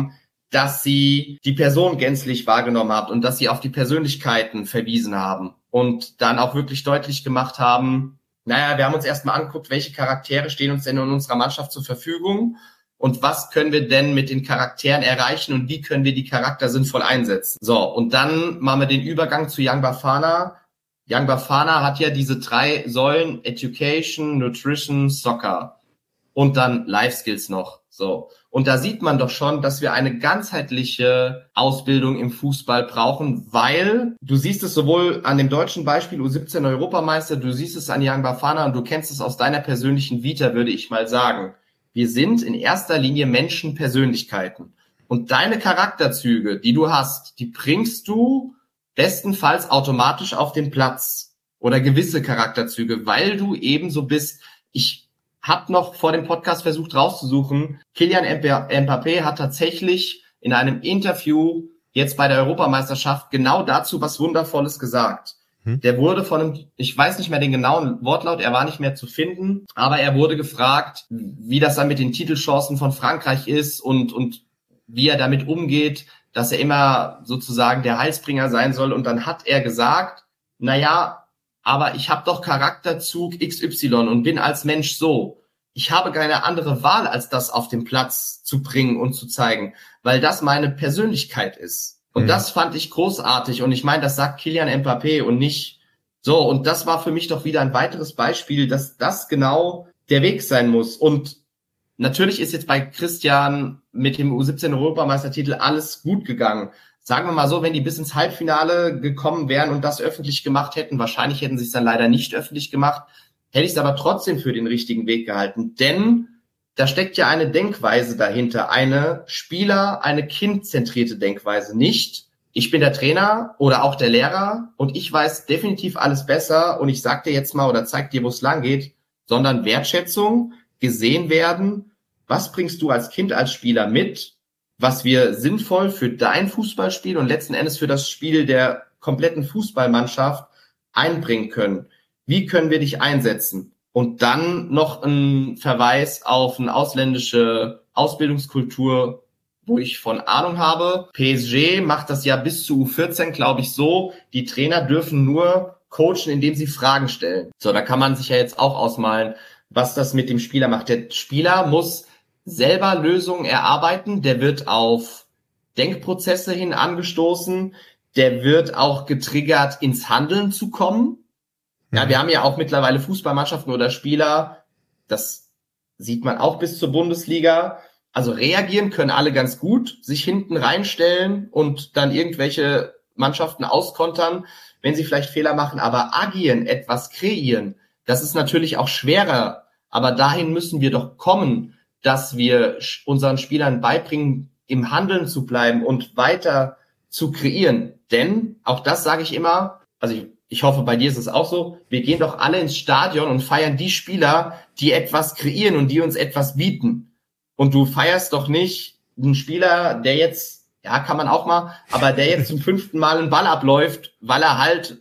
[SPEAKER 2] dass sie die Person gänzlich wahrgenommen haben und dass sie auf die Persönlichkeiten verwiesen haben und dann auch wirklich deutlich gemacht haben, naja, wir haben uns erstmal angeguckt, welche Charaktere stehen uns denn in unserer Mannschaft zur Verfügung und was können wir denn mit den Charakteren erreichen und wie können wir die Charakter sinnvoll einsetzen. So, und dann machen wir den Übergang zu Young Bafana. Young Bafana hat ja diese 3 Säulen, Education, Nutrition, Soccer und dann Life Skills noch. So. Und da sieht man doch schon, dass wir eine ganzheitliche Ausbildung im Fußball brauchen, weil du siehst es sowohl an dem deutschen Beispiel U17 Europameister, du siehst es an Young Bafana und du kennst es aus deiner persönlichen Vita, würde ich mal sagen. Wir sind in erster Linie Menschenpersönlichkeiten. Und deine Charakterzüge, die du hast, die bringst du bestenfalls automatisch auf den Platz oder gewisse Charakterzüge, weil du eben so bist. Ich habe noch vor dem Podcast versucht rauszusuchen, Kylian Mbappé hat tatsächlich in einem Interview jetzt bei der Europameisterschaft genau dazu was Wundervolles gesagt. Der wurde von einem, ich weiß nicht mehr den genauen Wortlaut, er war nicht mehr zu finden, aber er wurde gefragt, wie das dann mit den Titelchancen von Frankreich ist und wie er damit umgeht, dass er immer sozusagen der Heilsbringer sein soll. Und dann hat er gesagt, naja, aber ich habe doch Charakterzug XY und bin als Mensch so. Ich habe keine andere Wahl, als das auf den Platz zu bringen und zu zeigen, weil das meine Persönlichkeit ist. Und das fand ich großartig. Und ich meine, das sagt Kylian Mbappé und nicht so. Und das war für mich doch wieder ein weiteres Beispiel, dass das genau der Weg sein muss. Und natürlich ist jetzt bei Christian mit dem U17-Europameistertitel alles gut gegangen. Sagen wir mal so, wenn die bis ins Halbfinale gekommen wären und das öffentlich gemacht hätten, wahrscheinlich hätten sie es dann leider nicht öffentlich gemacht, hätte ich es aber trotzdem für den richtigen Weg gehalten. Denn da steckt ja eine Denkweise dahinter, eine eine kindzentrierte Denkweise. Nicht, ich bin der Trainer oder auch der Lehrer und ich weiß definitiv alles besser und ich sag dir jetzt mal oder zeig dir, wo es lang geht, sondern Wertschätzung, gesehen werden, was bringst du als Kind, als Spieler mit, was wir sinnvoll für dein Fußballspiel und letzten Endes für das Spiel der kompletten Fußballmannschaft einbringen können. Wie können wir dich einsetzen? Und dann noch ein Verweis auf eine ausländische Ausbildungskultur, wo ich von Ahnung habe. PSG macht das ja bis zu U14, glaube ich, so. Die Trainer dürfen nur coachen, indem sie Fragen stellen. So, da kann man sich ja jetzt auch ausmalen, was das mit dem Spieler macht. Der Spieler muss selber Lösungen erarbeiten. Der wird auf Denkprozesse hin angestoßen. Der wird auch getriggert, ins Handeln zu kommen. Ja, wir haben ja auch mittlerweile Fußballmannschaften oder Spieler, das sieht man auch bis zur Bundesliga. Also reagieren können alle ganz gut, sich hinten reinstellen und dann irgendwelche Mannschaften auskontern, wenn sie vielleicht Fehler machen. Aber agieren, etwas kreieren, das ist natürlich auch schwerer. Aber dahin müssen wir doch kommen, dass wir unseren Spielern beibringen, im Handeln zu bleiben und weiter zu kreieren. Denn, auch das sage ich immer, also ich hoffe, bei dir ist es auch so, wir gehen doch alle ins Stadion und feiern die Spieler, die etwas kreieren und die uns etwas bieten. Und du feierst doch nicht einen Spieler, der jetzt, ja, kann man auch mal, aber der jetzt zum 5. Mal einen Ball abläuft, weil er halt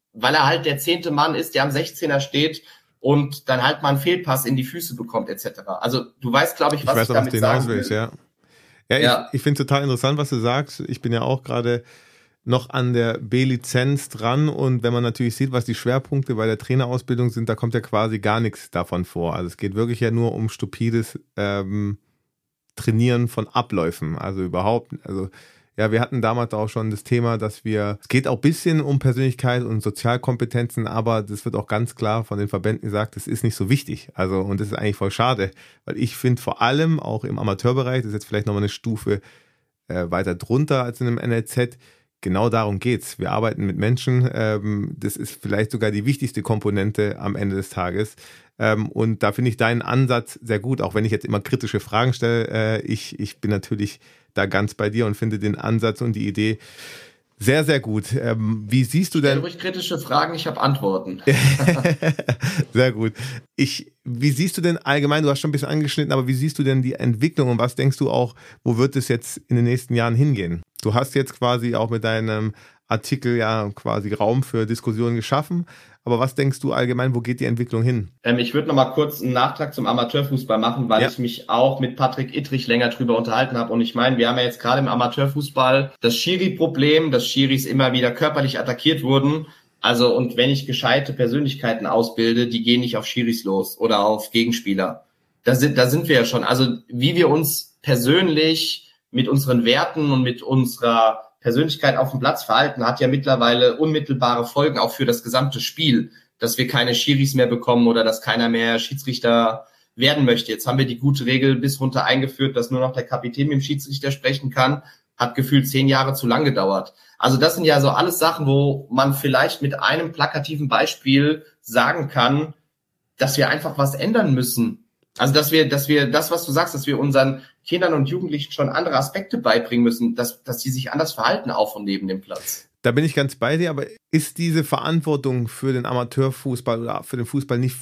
[SPEAKER 2] der 10. Mann ist, der am 16er steht und dann halt mal einen Fehlpass in die Füße bekommt, etc. Also du weißt, glaube ich, was ich damit sagen will.
[SPEAKER 1] Ja, ich finde es total interessant, was du sagst. Ich bin ja auch gerade noch an der B-Lizenz dran und wenn man natürlich sieht, was die Schwerpunkte bei der Trainerausbildung sind, da kommt ja quasi gar nichts davon vor. Also es geht wirklich ja nur um stupides Trainieren von Abläufen. Also wir hatten damals auch schon das Thema, es geht auch ein bisschen um Persönlichkeit und Sozialkompetenzen, aber das wird auch ganz klar von den Verbänden gesagt, das ist nicht so wichtig. Also und das ist eigentlich voll schade, weil ich finde vor allem auch im Amateurbereich, das ist jetzt vielleicht nochmal eine Stufe weiter drunter als in einem NLZ, genau darum geht's. Wir arbeiten mit Menschen. Das ist vielleicht sogar die wichtigste Komponente am Ende des Tages. Und da finde ich deinen Ansatz sehr gut, auch wenn ich jetzt immer kritische Fragen stelle. Ich bin natürlich da ganz bei dir und finde den Ansatz und die Idee sehr, sehr gut. Wie siehst du denn?
[SPEAKER 2] Stell ruhig kritische Fragen, ich habe Antworten.
[SPEAKER 1] Sehr gut. Ich Wie siehst du denn allgemein, du hast schon ein bisschen angeschnitten, aber wie siehst du denn die Entwicklung und was denkst du auch, wo wird es jetzt in den nächsten Jahren hingehen? Du hast jetzt quasi auch mit deinem Artikel ja quasi Raum für Diskussionen geschaffen, aber was denkst du allgemein, wo geht die Entwicklung hin?
[SPEAKER 2] Ich würde noch mal kurz einen Nachtrag zum Amateurfußball machen, weil ich mich auch mit Patrick Ittrich länger drüber unterhalten habe. Und ich meine, wir haben ja jetzt gerade im Amateurfußball das Schiri-Problem, dass Schiris immer wieder körperlich attackiert wurden. Also, und wenn ich gescheite Persönlichkeiten ausbilde, die gehen nicht auf Schiris los oder auf Gegenspieler. Da sind wir ja schon. Also, wie wir uns persönlich mit unseren Werten und mit unserer Persönlichkeit auf dem Platz verhalten, hat ja mittlerweile unmittelbare Folgen auch für das gesamte Spiel, dass wir keine Schiris mehr bekommen oder dass keiner mehr Schiedsrichter werden möchte. Jetzt haben wir die gute Regel bis runter eingeführt, dass nur noch der Kapitän mit dem Schiedsrichter sprechen kann. Hat gefühlt 10 Jahre zu lang gedauert. Also das sind ja so alles Sachen, wo man vielleicht mit einem plakativen Beispiel sagen kann, dass wir einfach was ändern müssen. Also dass wir das, was du sagst, dass wir unseren Kindern und Jugendlichen schon andere Aspekte beibringen müssen, dass die sich anders verhalten auf und neben dem Platz.
[SPEAKER 1] Da bin ich ganz bei dir, aber ist diese Verantwortung für den Amateurfußball oder für den Fußball nicht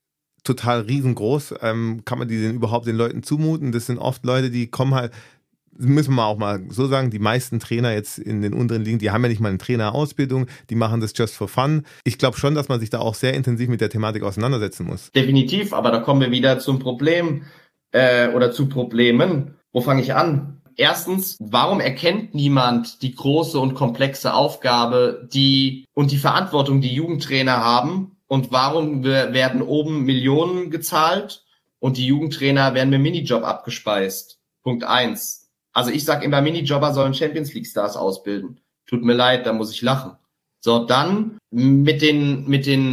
[SPEAKER 1] total riesengroß? Kann man die denn überhaupt den Leuten zumuten? Das sind oft Leute, die kommen halt, müssen wir auch mal so sagen, die meisten Trainer jetzt in den unteren Ligen, die haben ja nicht mal eine Trainerausbildung, die machen das just for fun. Ich glaube schon, dass man sich da auch sehr intensiv mit der Thematik auseinandersetzen muss.
[SPEAKER 2] Definitiv, aber da kommen wir wieder zum Problem oder zu Problemen. Wo fange ich an? Erstens, warum erkennt niemand die große und komplexe Aufgabe, die Verantwortung, die Jugendtrainer haben? Und warum werden oben Millionen gezahlt und die Jugendtrainer werden mit einem Minijob abgespeist? Punkt 1. Also ich sage immer, Minijobber sollen Champions League Stars ausbilden. Tut mir leid, da muss ich lachen. So, dann mit den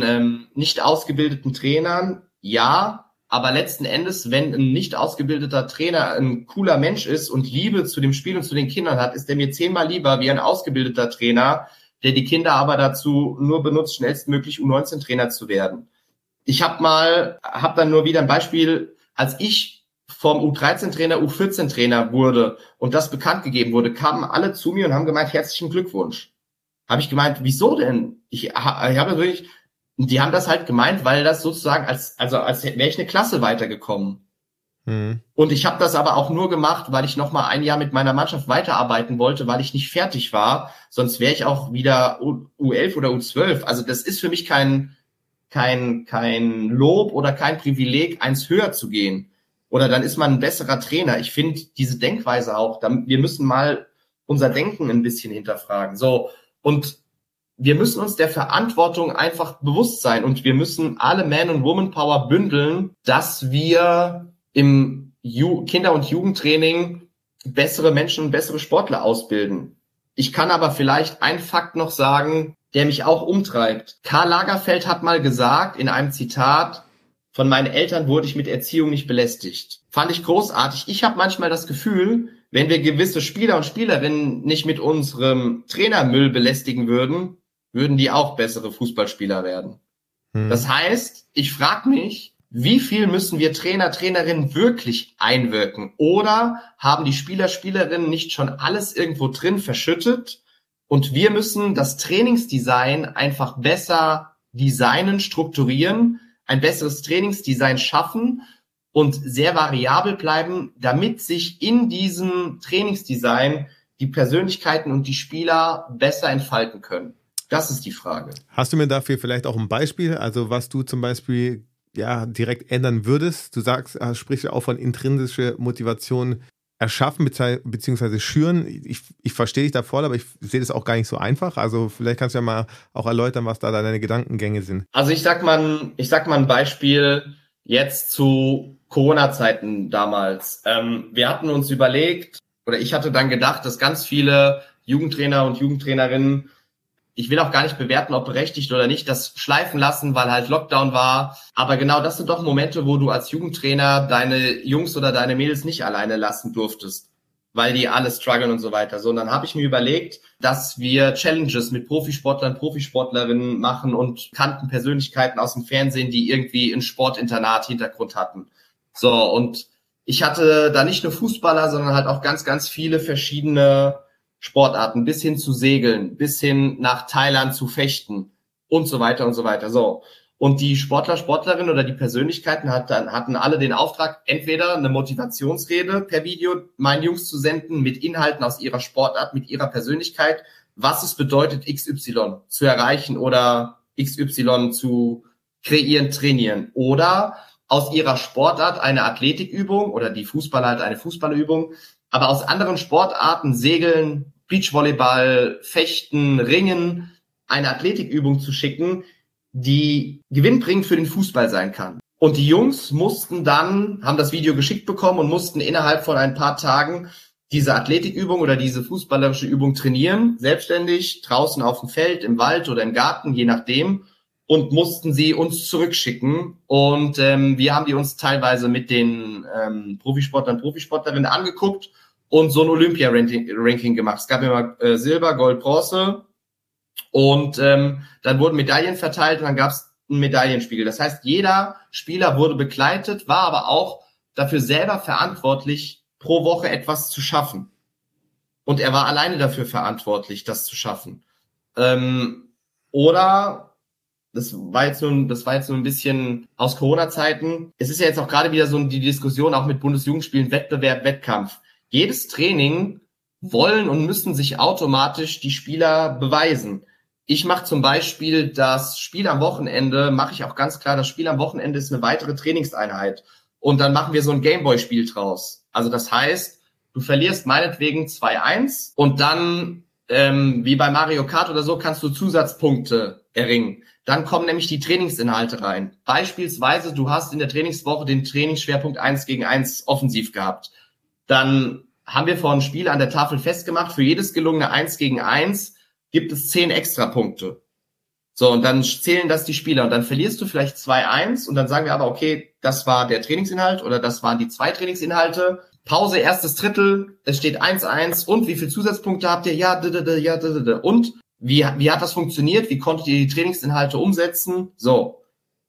[SPEAKER 2] nicht ausgebildeten Trainern, ja, aber letzten Endes, wenn ein nicht ausgebildeter Trainer ein cooler Mensch ist und Liebe zu dem Spiel und zu den Kindern hat, ist der mir 10-mal lieber wie ein ausgebildeter Trainer, der die Kinder aber dazu nur benutzt, schnellstmöglich U19-Trainer zu werden. Ich hab dann nur wieder ein Beispiel, als ich vom U13-Trainer U14-Trainer wurde und das bekannt gegeben wurde, kamen alle zu mir und haben gemeint, herzlichen Glückwunsch. Habe ich gemeint, wieso denn? Ich habe wirklich, die haben das halt gemeint, weil das sozusagen als wäre ich eine Klasse weitergekommen. Und ich habe das aber auch nur gemacht, weil ich noch mal ein Jahr mit meiner Mannschaft weiterarbeiten wollte, weil ich nicht fertig war. Sonst wäre ich auch wieder U11 oder U12. Also das ist für mich kein Lob oder kein Privileg, eins höher zu gehen. Oder dann ist man ein besserer Trainer. Ich finde diese Denkweise auch, wir müssen mal unser Denken ein bisschen hinterfragen. So, und wir müssen uns der Verantwortung einfach bewusst sein und wir müssen alle Man- und Woman-Power bündeln, dass wir im Kinder- und Jugendtraining bessere Menschen und bessere Sportler ausbilden. Ich kann aber vielleicht einen Fakt noch sagen, der mich auch umtreibt. Karl Lagerfeld hat mal gesagt in einem Zitat, von meinen Eltern wurde ich mit Erziehung nicht belästigt. Fand ich großartig. Ich habe manchmal das Gefühl, wenn wir gewisse Spieler und Spielerinnen nicht mit unserem Trainermüll belästigen würden, würden die auch bessere Fußballspieler werden. Das heißt, ich frage mich, wie viel müssen wir Trainer, Trainerinnen wirklich einwirken? Oder haben die Spieler, Spielerinnen nicht schon alles irgendwo drin verschüttet? Und wir müssen das Trainingsdesign einfach besser designen, strukturieren, ein besseres Trainingsdesign schaffen und sehr variabel bleiben, damit sich in diesem Trainingsdesign die Persönlichkeiten und die Spieler besser entfalten können. Das ist die Frage.
[SPEAKER 1] Hast du mir dafür vielleicht auch ein Beispiel, also was du zum Beispiel direkt ändern würdest? Du sprichst ja auch von intrinsischer Motivation erschaffen bzw. schüren. Ich verstehe dich da voll, aber ich sehe das auch gar nicht so einfach. Also vielleicht kannst du ja mal auch erläutern, was da deine Gedankengänge sind.
[SPEAKER 2] Also ich sag mal ein Beispiel jetzt zu Corona-Zeiten damals. Wir hatten uns überlegt, oder ich hatte dann gedacht, dass ganz viele Jugendtrainer und Jugendtrainerinnen, ich will auch gar nicht bewerten, ob berechtigt oder nicht, das schleifen lassen, weil halt Lockdown war. Aber genau das sind doch Momente, wo du als Jugendtrainer deine Jungs oder deine Mädels nicht alleine lassen durftest, weil die alle strugglen und so weiter. So, und dann habe ich mir überlegt, dass wir Challenges mit Profisportlern, Profisportlerinnen machen und kannten Persönlichkeiten aus dem Fernsehen, die irgendwie ein Sportinternat-Hintergrund hatten. So, und ich hatte da nicht nur Fußballer, sondern halt auch ganz, ganz viele verschiedene Sportarten, bis hin zu Segeln, bis hin nach Thailand zu fechten und so weiter und so weiter. So. Und die Sportler, Sportlerinnen oder die Persönlichkeiten hatten alle den Auftrag, entweder eine Motivationsrede per Video meinen Jungs zu senden mit Inhalten aus ihrer Sportart, mit ihrer Persönlichkeit, was es bedeutet, XY zu erreichen oder XY zu kreieren, trainieren. Oder aus ihrer Sportart eine Athletikübung oder die Fußballer halt eine Fußballerübung, aber aus anderen Sportarten, Segeln, Beachvolleyball, Fechten, Ringen, eine Athletikübung zu schicken, die gewinnbringend für den Fußball sein kann. Und die Jungs haben das Video geschickt bekommen und mussten innerhalb von ein paar Tagen diese Athletikübung oder diese fußballerische Übung trainieren, selbstständig, draußen auf dem Feld, im Wald oder im Garten, je nachdem, und mussten sie uns zurückschicken. Und wir haben die uns teilweise mit den Profisportlern, Profisportlerinnen angeguckt und so ein Olympia-Ranking gemacht. Es gab immer Silber, Gold, Bronze. Und dann wurden Medaillen verteilt und dann gab es einen Medaillenspiegel. Das heißt, jeder Spieler wurde begleitet, war aber auch dafür selber verantwortlich, pro Woche etwas zu schaffen. Und er war alleine dafür verantwortlich, das zu schaffen. Oder, das war jetzt nur ein bisschen aus Corona-Zeiten. Es ist ja jetzt auch gerade wieder so die Diskussion auch mit Bundesjugendspielen, Wettbewerb, Wettkampf. Jedes Training wollen und müssen sich automatisch die Spieler beweisen. Ich mache zum Beispiel das Spiel am Wochenende, mache ich auch ganz klar, das Spiel am Wochenende ist eine weitere Trainingseinheit. Und dann machen wir so ein Gameboy-Spiel draus. Also das heißt, du verlierst meinetwegen 2-1 und dann, wie bei Mario Kart oder so, kannst du Zusatzpunkte erringen. Dann kommen nämlich die Trainingsinhalte rein. Beispielsweise, du hast in der Trainingswoche den Trainingsschwerpunkt 1-gegen-1 offensiv gehabt. Dann haben wir vor einem Spiel an der Tafel festgemacht, für jedes gelungene 1-gegen-1 gibt es 10 Extrapunkte. So, und dann zählen das die Spieler und dann verlierst du vielleicht 2-1 und dann sagen wir aber, okay, das war der Trainingsinhalt oder das waren die 2 Trainingsinhalte. Pause, erstes Drittel, es steht 1-1 und wie viele Zusatzpunkte habt ihr? Ja. Und wie hat das funktioniert? Wie konntet ihr die Trainingsinhalte umsetzen? So.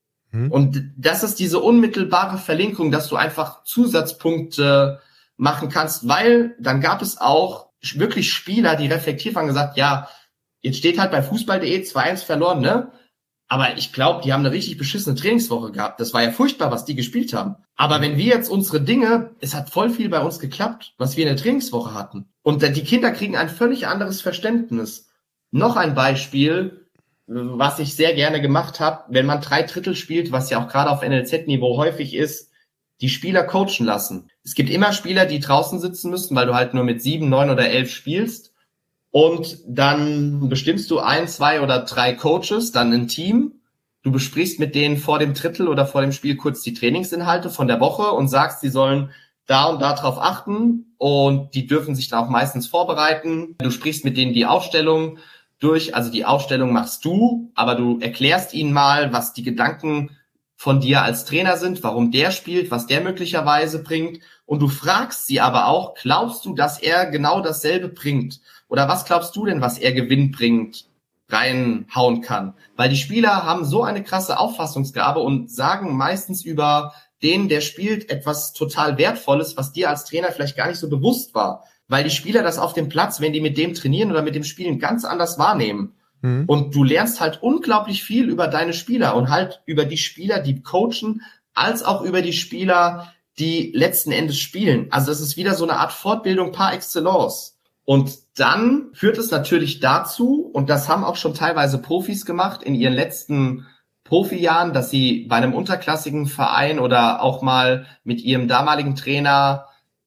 [SPEAKER 2] Und das ist diese unmittelbare Verlinkung, dass du einfach Zusatzpunkte machen kannst, weil dann gab es auch wirklich Spieler, die reflektiert haben, gesagt, ja, jetzt steht halt bei Fußball.de 2-1 verloren, ne? Aber ich glaube, die haben eine richtig beschissene Trainingswoche gehabt. Das war ja furchtbar, was die gespielt haben. Aber wenn wir jetzt unsere Dinge, es hat voll viel bei uns geklappt, was wir in der Trainingswoche hatten. Und die Kinder kriegen ein völlig anderes Verständnis. Noch ein Beispiel, was ich sehr gerne gemacht habe, wenn man 3 Drittel spielt, was ja auch gerade auf NLZ-Niveau häufig ist, die Spieler coachen lassen. Es gibt immer Spieler, die draußen sitzen müssen, weil du halt nur mit 7, 9 oder 11 spielst. Und dann bestimmst du 1, 2 oder 3 Coaches, dann ein Team. Du besprichst mit denen vor dem Drittel oder vor dem Spiel kurz die Trainingsinhalte von der Woche und sagst, sie sollen da und da drauf achten und die dürfen sich dann auch meistens vorbereiten. Du sprichst mit denen die Aufstellung durch, also die Aufstellung machst du, aber du erklärst ihnen mal, was die Gedanken von dir als Trainer sind, warum der spielt, was der möglicherweise bringt. Und du fragst sie aber auch, glaubst du, dass er genau dasselbe bringt? Oder was glaubst du denn, was er gewinnbringend reinhauen kann? Weil die Spieler haben so eine krasse Auffassungsgabe und sagen meistens über den, der spielt, etwas total Wertvolles, was dir als Trainer vielleicht gar nicht so bewusst war. Weil die Spieler das auf dem Platz, wenn die mit dem trainieren oder mit dem Spielen, ganz anders wahrnehmen. Und du lernst halt unglaublich viel über deine Spieler und halt über die Spieler, die coachen, als auch über die Spieler, die letzten Endes spielen. Also es ist wieder so eine Art Fortbildung par excellence. Und dann führt es natürlich dazu, und das haben auch schon teilweise Profis gemacht in ihren letzten Profijahren, dass sie bei einem unterklassigen Verein oder auch mal mit ihrem damaligen Trainer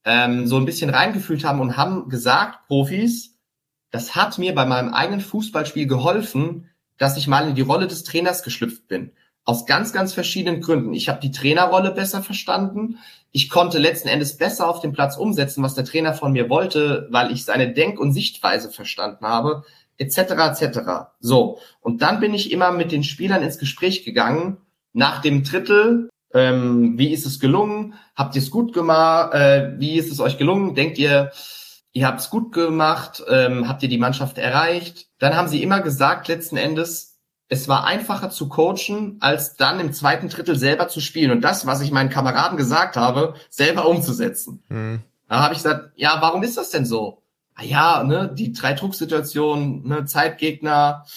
[SPEAKER 2] so ein bisschen reingefühlt haben und haben gesagt, Profis, das hat mir bei meinem eigenen Fußballspiel geholfen, dass ich mal in die Rolle des Trainers geschlüpft bin. Aus ganz, ganz verschiedenen Gründen. Ich habe die Trainerrolle besser verstanden. Ich konnte letzten Endes besser auf dem Platz umsetzen, was der Trainer von mir wollte, weil ich seine Denk- und Sichtweise verstanden habe, etc. etc. So, und dann bin ich immer mit den Spielern ins Gespräch gegangen, nach dem Drittel. Wie ist es gelungen? Habt ihr es gut gemacht? Wie ist es euch gelungen? Denkt ihr, ihr habt es gut gemacht? Habt ihr die Mannschaft erreicht? Dann haben sie immer gesagt, letzten Endes, es war einfacher zu coachen, als dann im zweiten Drittel selber zu spielen und das, was ich meinen Kameraden gesagt habe, selber umzusetzen. Da habe ich gesagt, ja, warum ist das denn so? Ah ja, ne, die 3-Drucksituation, ne, Zeitgegner,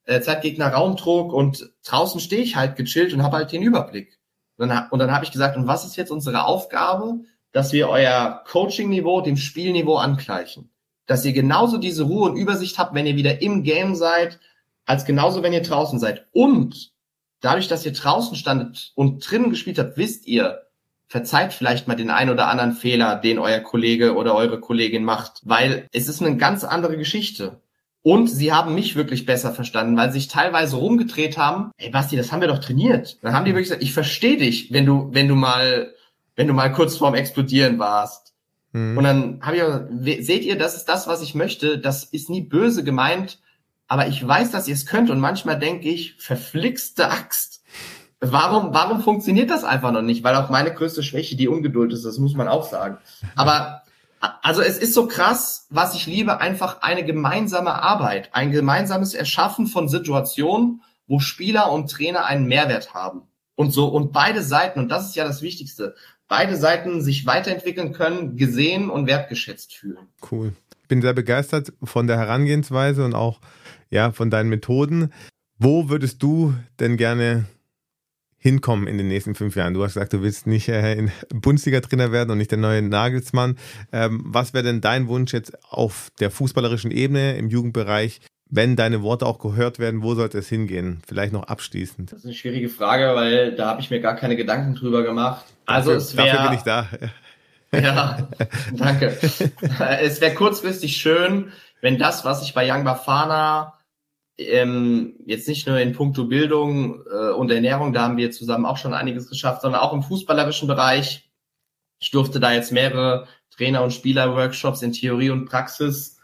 [SPEAKER 2] Zeitgegner Raumdruck und draußen stehe ich halt gechillt und habe halt den Überblick. Und dann habe ich gesagt, und was ist jetzt unsere Aufgabe? Dass wir euer Coaching-Niveau dem Spielniveau angleichen. Dass ihr genauso diese Ruhe und Übersicht habt, wenn ihr wieder im Game seid, als genauso, wenn ihr draußen seid. Und dadurch, dass ihr draußen standet und drinnen gespielt habt, wisst ihr, verzeiht vielleicht mal den einen oder anderen Fehler, den euer Kollege oder eure Kollegin macht, weil es ist eine ganz andere Geschichte. Und sie haben mich wirklich besser verstanden, weil sie sich teilweise rumgedreht haben. Ey Basti, das haben wir doch trainiert. Dann haben die wirklich gesagt, ich verstehe dich, wenn du mal kurz vorm Explodieren warst. Mhm. Und dann habe ich gesagt, seht ihr, das ist das, was ich möchte. Das ist nie böse gemeint, aber ich weiß, dass ihr es könnt. Und manchmal denke ich, verflixte Axt. Warum funktioniert das einfach noch nicht? Weil auch meine größte Schwäche die Ungeduld ist, das muss man auch sagen. Aber also es ist so krass, was ich liebe, einfach eine gemeinsame Arbeit, ein gemeinsames Erschaffen von Situationen, wo Spieler und Trainer einen Mehrwert haben. Und beide Seiten, und das ist ja das Wichtigste, beide Seiten sich weiterentwickeln können, gesehen und wertgeschätzt fühlen.
[SPEAKER 1] Cool. Bin sehr begeistert von der Herangehensweise und auch von deinen Methoden. Wo würdest du denn gerne hinkommen in den nächsten 5 Jahren? Du hast gesagt, du willst nicht Bundesliga-Trainer werden und nicht der neue Nagelsmann. Was wäre denn dein Wunsch jetzt auf der fußballerischen Ebene im Jugendbereich, wenn deine Worte auch gehört werden? Wo sollte es hingehen? Vielleicht noch abschließend.
[SPEAKER 2] Das ist eine schwierige Frage, weil da habe ich mir gar keine Gedanken drüber gemacht.
[SPEAKER 1] Dafür bin ich da.
[SPEAKER 2] Ja, danke. Es wäre kurzfristig schön, wenn das, was ich bei Young Bafana jetzt nicht nur in puncto Bildung und Ernährung, da haben wir zusammen auch schon einiges geschafft, sondern auch im fußballerischen Bereich. Ich durfte da jetzt mehrere Trainer- und Spieler-Workshops in Theorie und Praxis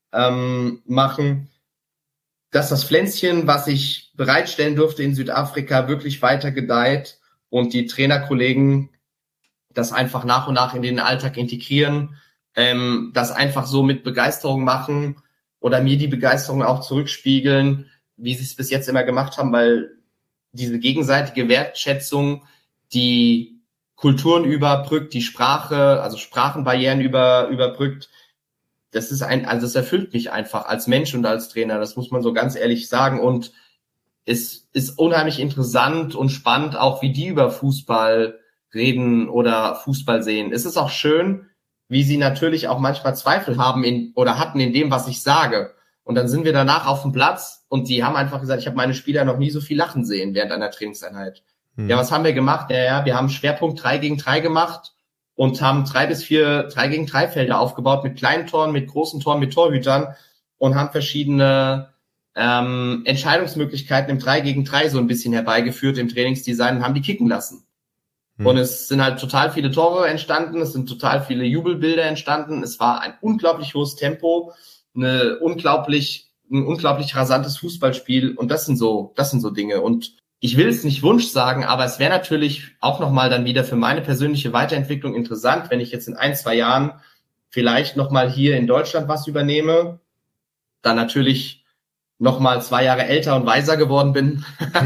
[SPEAKER 2] machen, dass das Pflänzchen, was ich bereitstellen durfte in Südafrika, wirklich weiter gedeiht und die Trainerkollegen das einfach nach und nach in den Alltag integrieren, das einfach so mit Begeisterung machen oder mir die Begeisterung auch zurückspiegeln, wie sie es bis jetzt immer gemacht haben, weil diese gegenseitige Wertschätzung, die Kulturen überbrückt, die Sprache, also Sprachenbarrieren überbrückt, das erfüllt mich einfach als Mensch und als Trainer, das muss man so ganz ehrlich sagen. Und es ist unheimlich interessant und spannend, auch wie die über Fußball reden oder Fußball sehen. Es ist auch schön, wie sie natürlich auch manchmal Zweifel haben hatten in dem, was ich sage. Und dann sind wir danach auf dem Platz und die haben einfach gesagt, ich habe meine Spieler noch nie so viel lachen sehen während einer Trainingseinheit. Ja, was haben wir gemacht? Ja, wir haben Schwerpunkt 3 gegen 3 gemacht und haben 3 bis 4 3 gegen 3 Felder aufgebaut mit kleinen Toren, mit großen Toren, mit Torhütern und haben verschiedene Entscheidungsmöglichkeiten im 3 gegen 3 so ein bisschen herbeigeführt im Trainingsdesign und haben die kicken lassen. Und es sind halt total viele Tore entstanden, es sind total viele Jubelbilder entstanden, es war ein unglaublich hohes Tempo, ein unglaublich rasantes Fußballspiel und das sind so Dinge. Und ich will es nicht Wunsch sagen, aber es wäre natürlich auch nochmal dann wieder für meine persönliche Weiterentwicklung interessant, wenn ich jetzt in 1-2 Jahren vielleicht nochmal hier in Deutschland was übernehme, dann natürlich nochmal 2 Jahre älter und weiser geworden bin.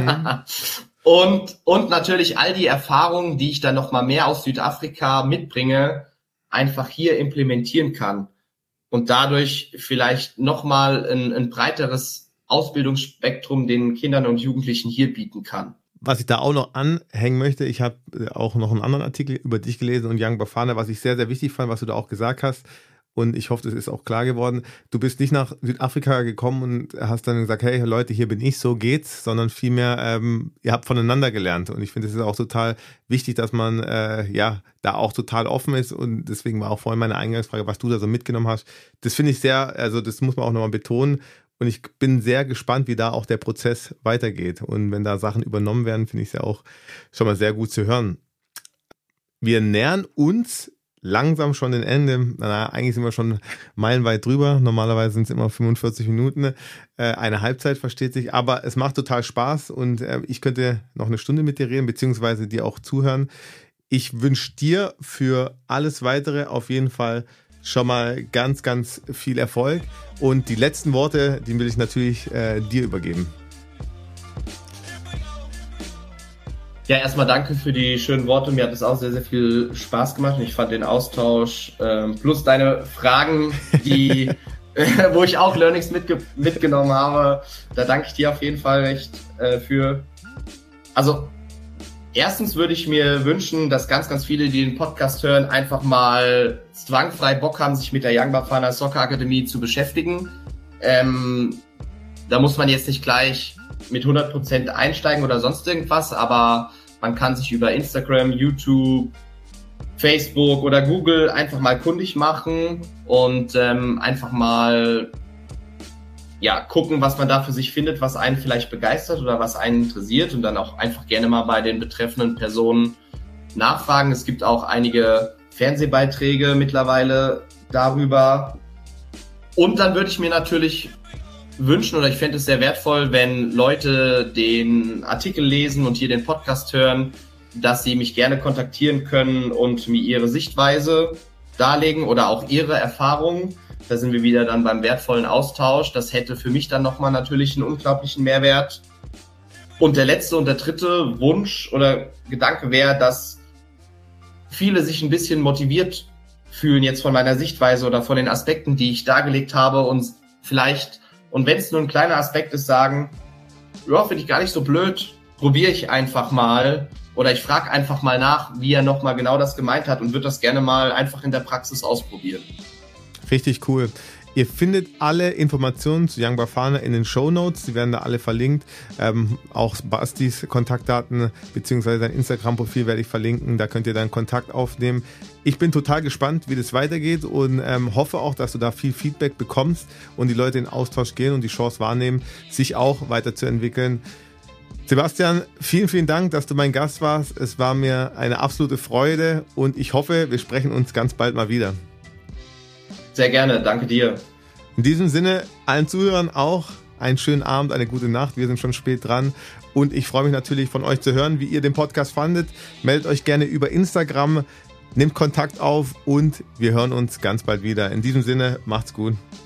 [SPEAKER 2] Und natürlich all die Erfahrungen, die ich dann noch mal mehr aus Südafrika mitbringe, einfach hier implementieren kann und dadurch vielleicht noch mal ein breiteres Ausbildungsspektrum den Kindern und Jugendlichen hier bieten kann.
[SPEAKER 1] Was ich da auch noch anhängen möchte, ich habe auch noch einen anderen Artikel über dich gelesen und Young Bafana, was ich sehr, sehr wichtig fand, was du da auch gesagt hast. Und ich hoffe, das ist auch klar geworden. Du bist nicht nach Südafrika gekommen und hast dann gesagt, hey Leute, hier bin ich, so geht's, sondern vielmehr, ihr habt voneinander gelernt. Und ich finde, es ist auch total wichtig, dass man da auch total offen ist. Und deswegen war auch vorhin meine Eingangsfrage, was du da so mitgenommen hast. Das finde ich das muss man auch nochmal betonen. Und ich bin sehr gespannt, wie da auch der Prozess weitergeht. Und wenn da Sachen übernommen werden, finde ich es ja auch schon mal sehr gut zu hören. Wir nähern uns langsam schon den Ende. Eigentlich sind wir schon meilenweit drüber. Normalerweise sind es immer 45 Minuten. Eine Halbzeit, versteht sich. Aber es macht total Spaß und ich könnte noch eine Stunde mit dir reden, beziehungsweise dir auch zuhören. Ich wünsche dir für alles Weitere auf jeden Fall schon mal ganz, ganz viel Erfolg. Und die letzten Worte, die will ich natürlich dir übergeben.
[SPEAKER 2] Ja, erstmal danke für die schönen Worte. Mir hat es auch sehr, sehr viel Spaß gemacht. Ich fand den Austausch plus deine Fragen, die wo ich auch Learnings mitgenommen habe. Da danke ich dir auf jeden Fall recht für. Also erstens würde ich mir wünschen, dass ganz, ganz viele, die den Podcast hören, einfach mal zwangfrei Bock haben, sich mit der Young Bafana Soccer Akademie zu beschäftigen. Da muss man jetzt nicht gleich mit 100% einsteigen oder sonst irgendwas, aber man kann sich über Instagram, YouTube, Facebook oder Google einfach mal kundig machen und einfach mal gucken, was man da für sich findet, was einen vielleicht begeistert oder was einen interessiert und dann auch einfach gerne mal bei den betreffenden Personen nachfragen. Es gibt auch einige Fernsehbeiträge mittlerweile darüber. Und dann würde ich mir natürlich wünschen oder ich fände es sehr wertvoll, wenn Leute den Artikel lesen und hier den Podcast hören, dass sie mich gerne kontaktieren können und mir ihre Sichtweise darlegen oder auch ihre Erfahrungen. Da sind wir wieder dann beim wertvollen Austausch. Das hätte für mich dann nochmal natürlich einen unglaublichen Mehrwert. Und der letzte und der dritte Wunsch oder Gedanke wäre, dass viele sich ein bisschen motiviert fühlen jetzt von meiner Sichtweise oder von den Aspekten, die ich dargelegt habe und vielleicht, und wenn es nur ein kleiner Aspekt ist, sagen, ja, finde ich gar nicht so blöd, probiere ich einfach mal oder ich frage einfach mal nach, wie er nochmal genau das gemeint hat und würde das gerne mal einfach in der Praxis ausprobieren.
[SPEAKER 1] Richtig cool. Ihr findet alle Informationen zu Young Bafana in den Shownotes, die werden da alle verlinkt. Auch Bastis Kontaktdaten bzw. sein Instagram-Profil werde ich verlinken, da könnt ihr dann Kontakt aufnehmen. Ich bin total gespannt, wie das weitergeht und hoffe auch, dass du da viel Feedback bekommst und die Leute in Austausch gehen und die Chance wahrnehmen, sich auch weiterzuentwickeln. Sebastian, vielen, vielen Dank, dass du mein Gast warst. Es war mir eine absolute Freude und ich hoffe, wir sprechen uns ganz bald mal wieder.
[SPEAKER 2] Sehr gerne, danke dir.
[SPEAKER 1] In diesem Sinne, allen Zuhörern auch einen schönen Abend, eine gute Nacht. Wir sind schon spät dran und ich freue mich natürlich von euch zu hören, wie ihr den Podcast fandet. Meldet euch gerne über Instagram, nehmt Kontakt auf und wir hören uns ganz bald wieder. In diesem Sinne, macht's gut.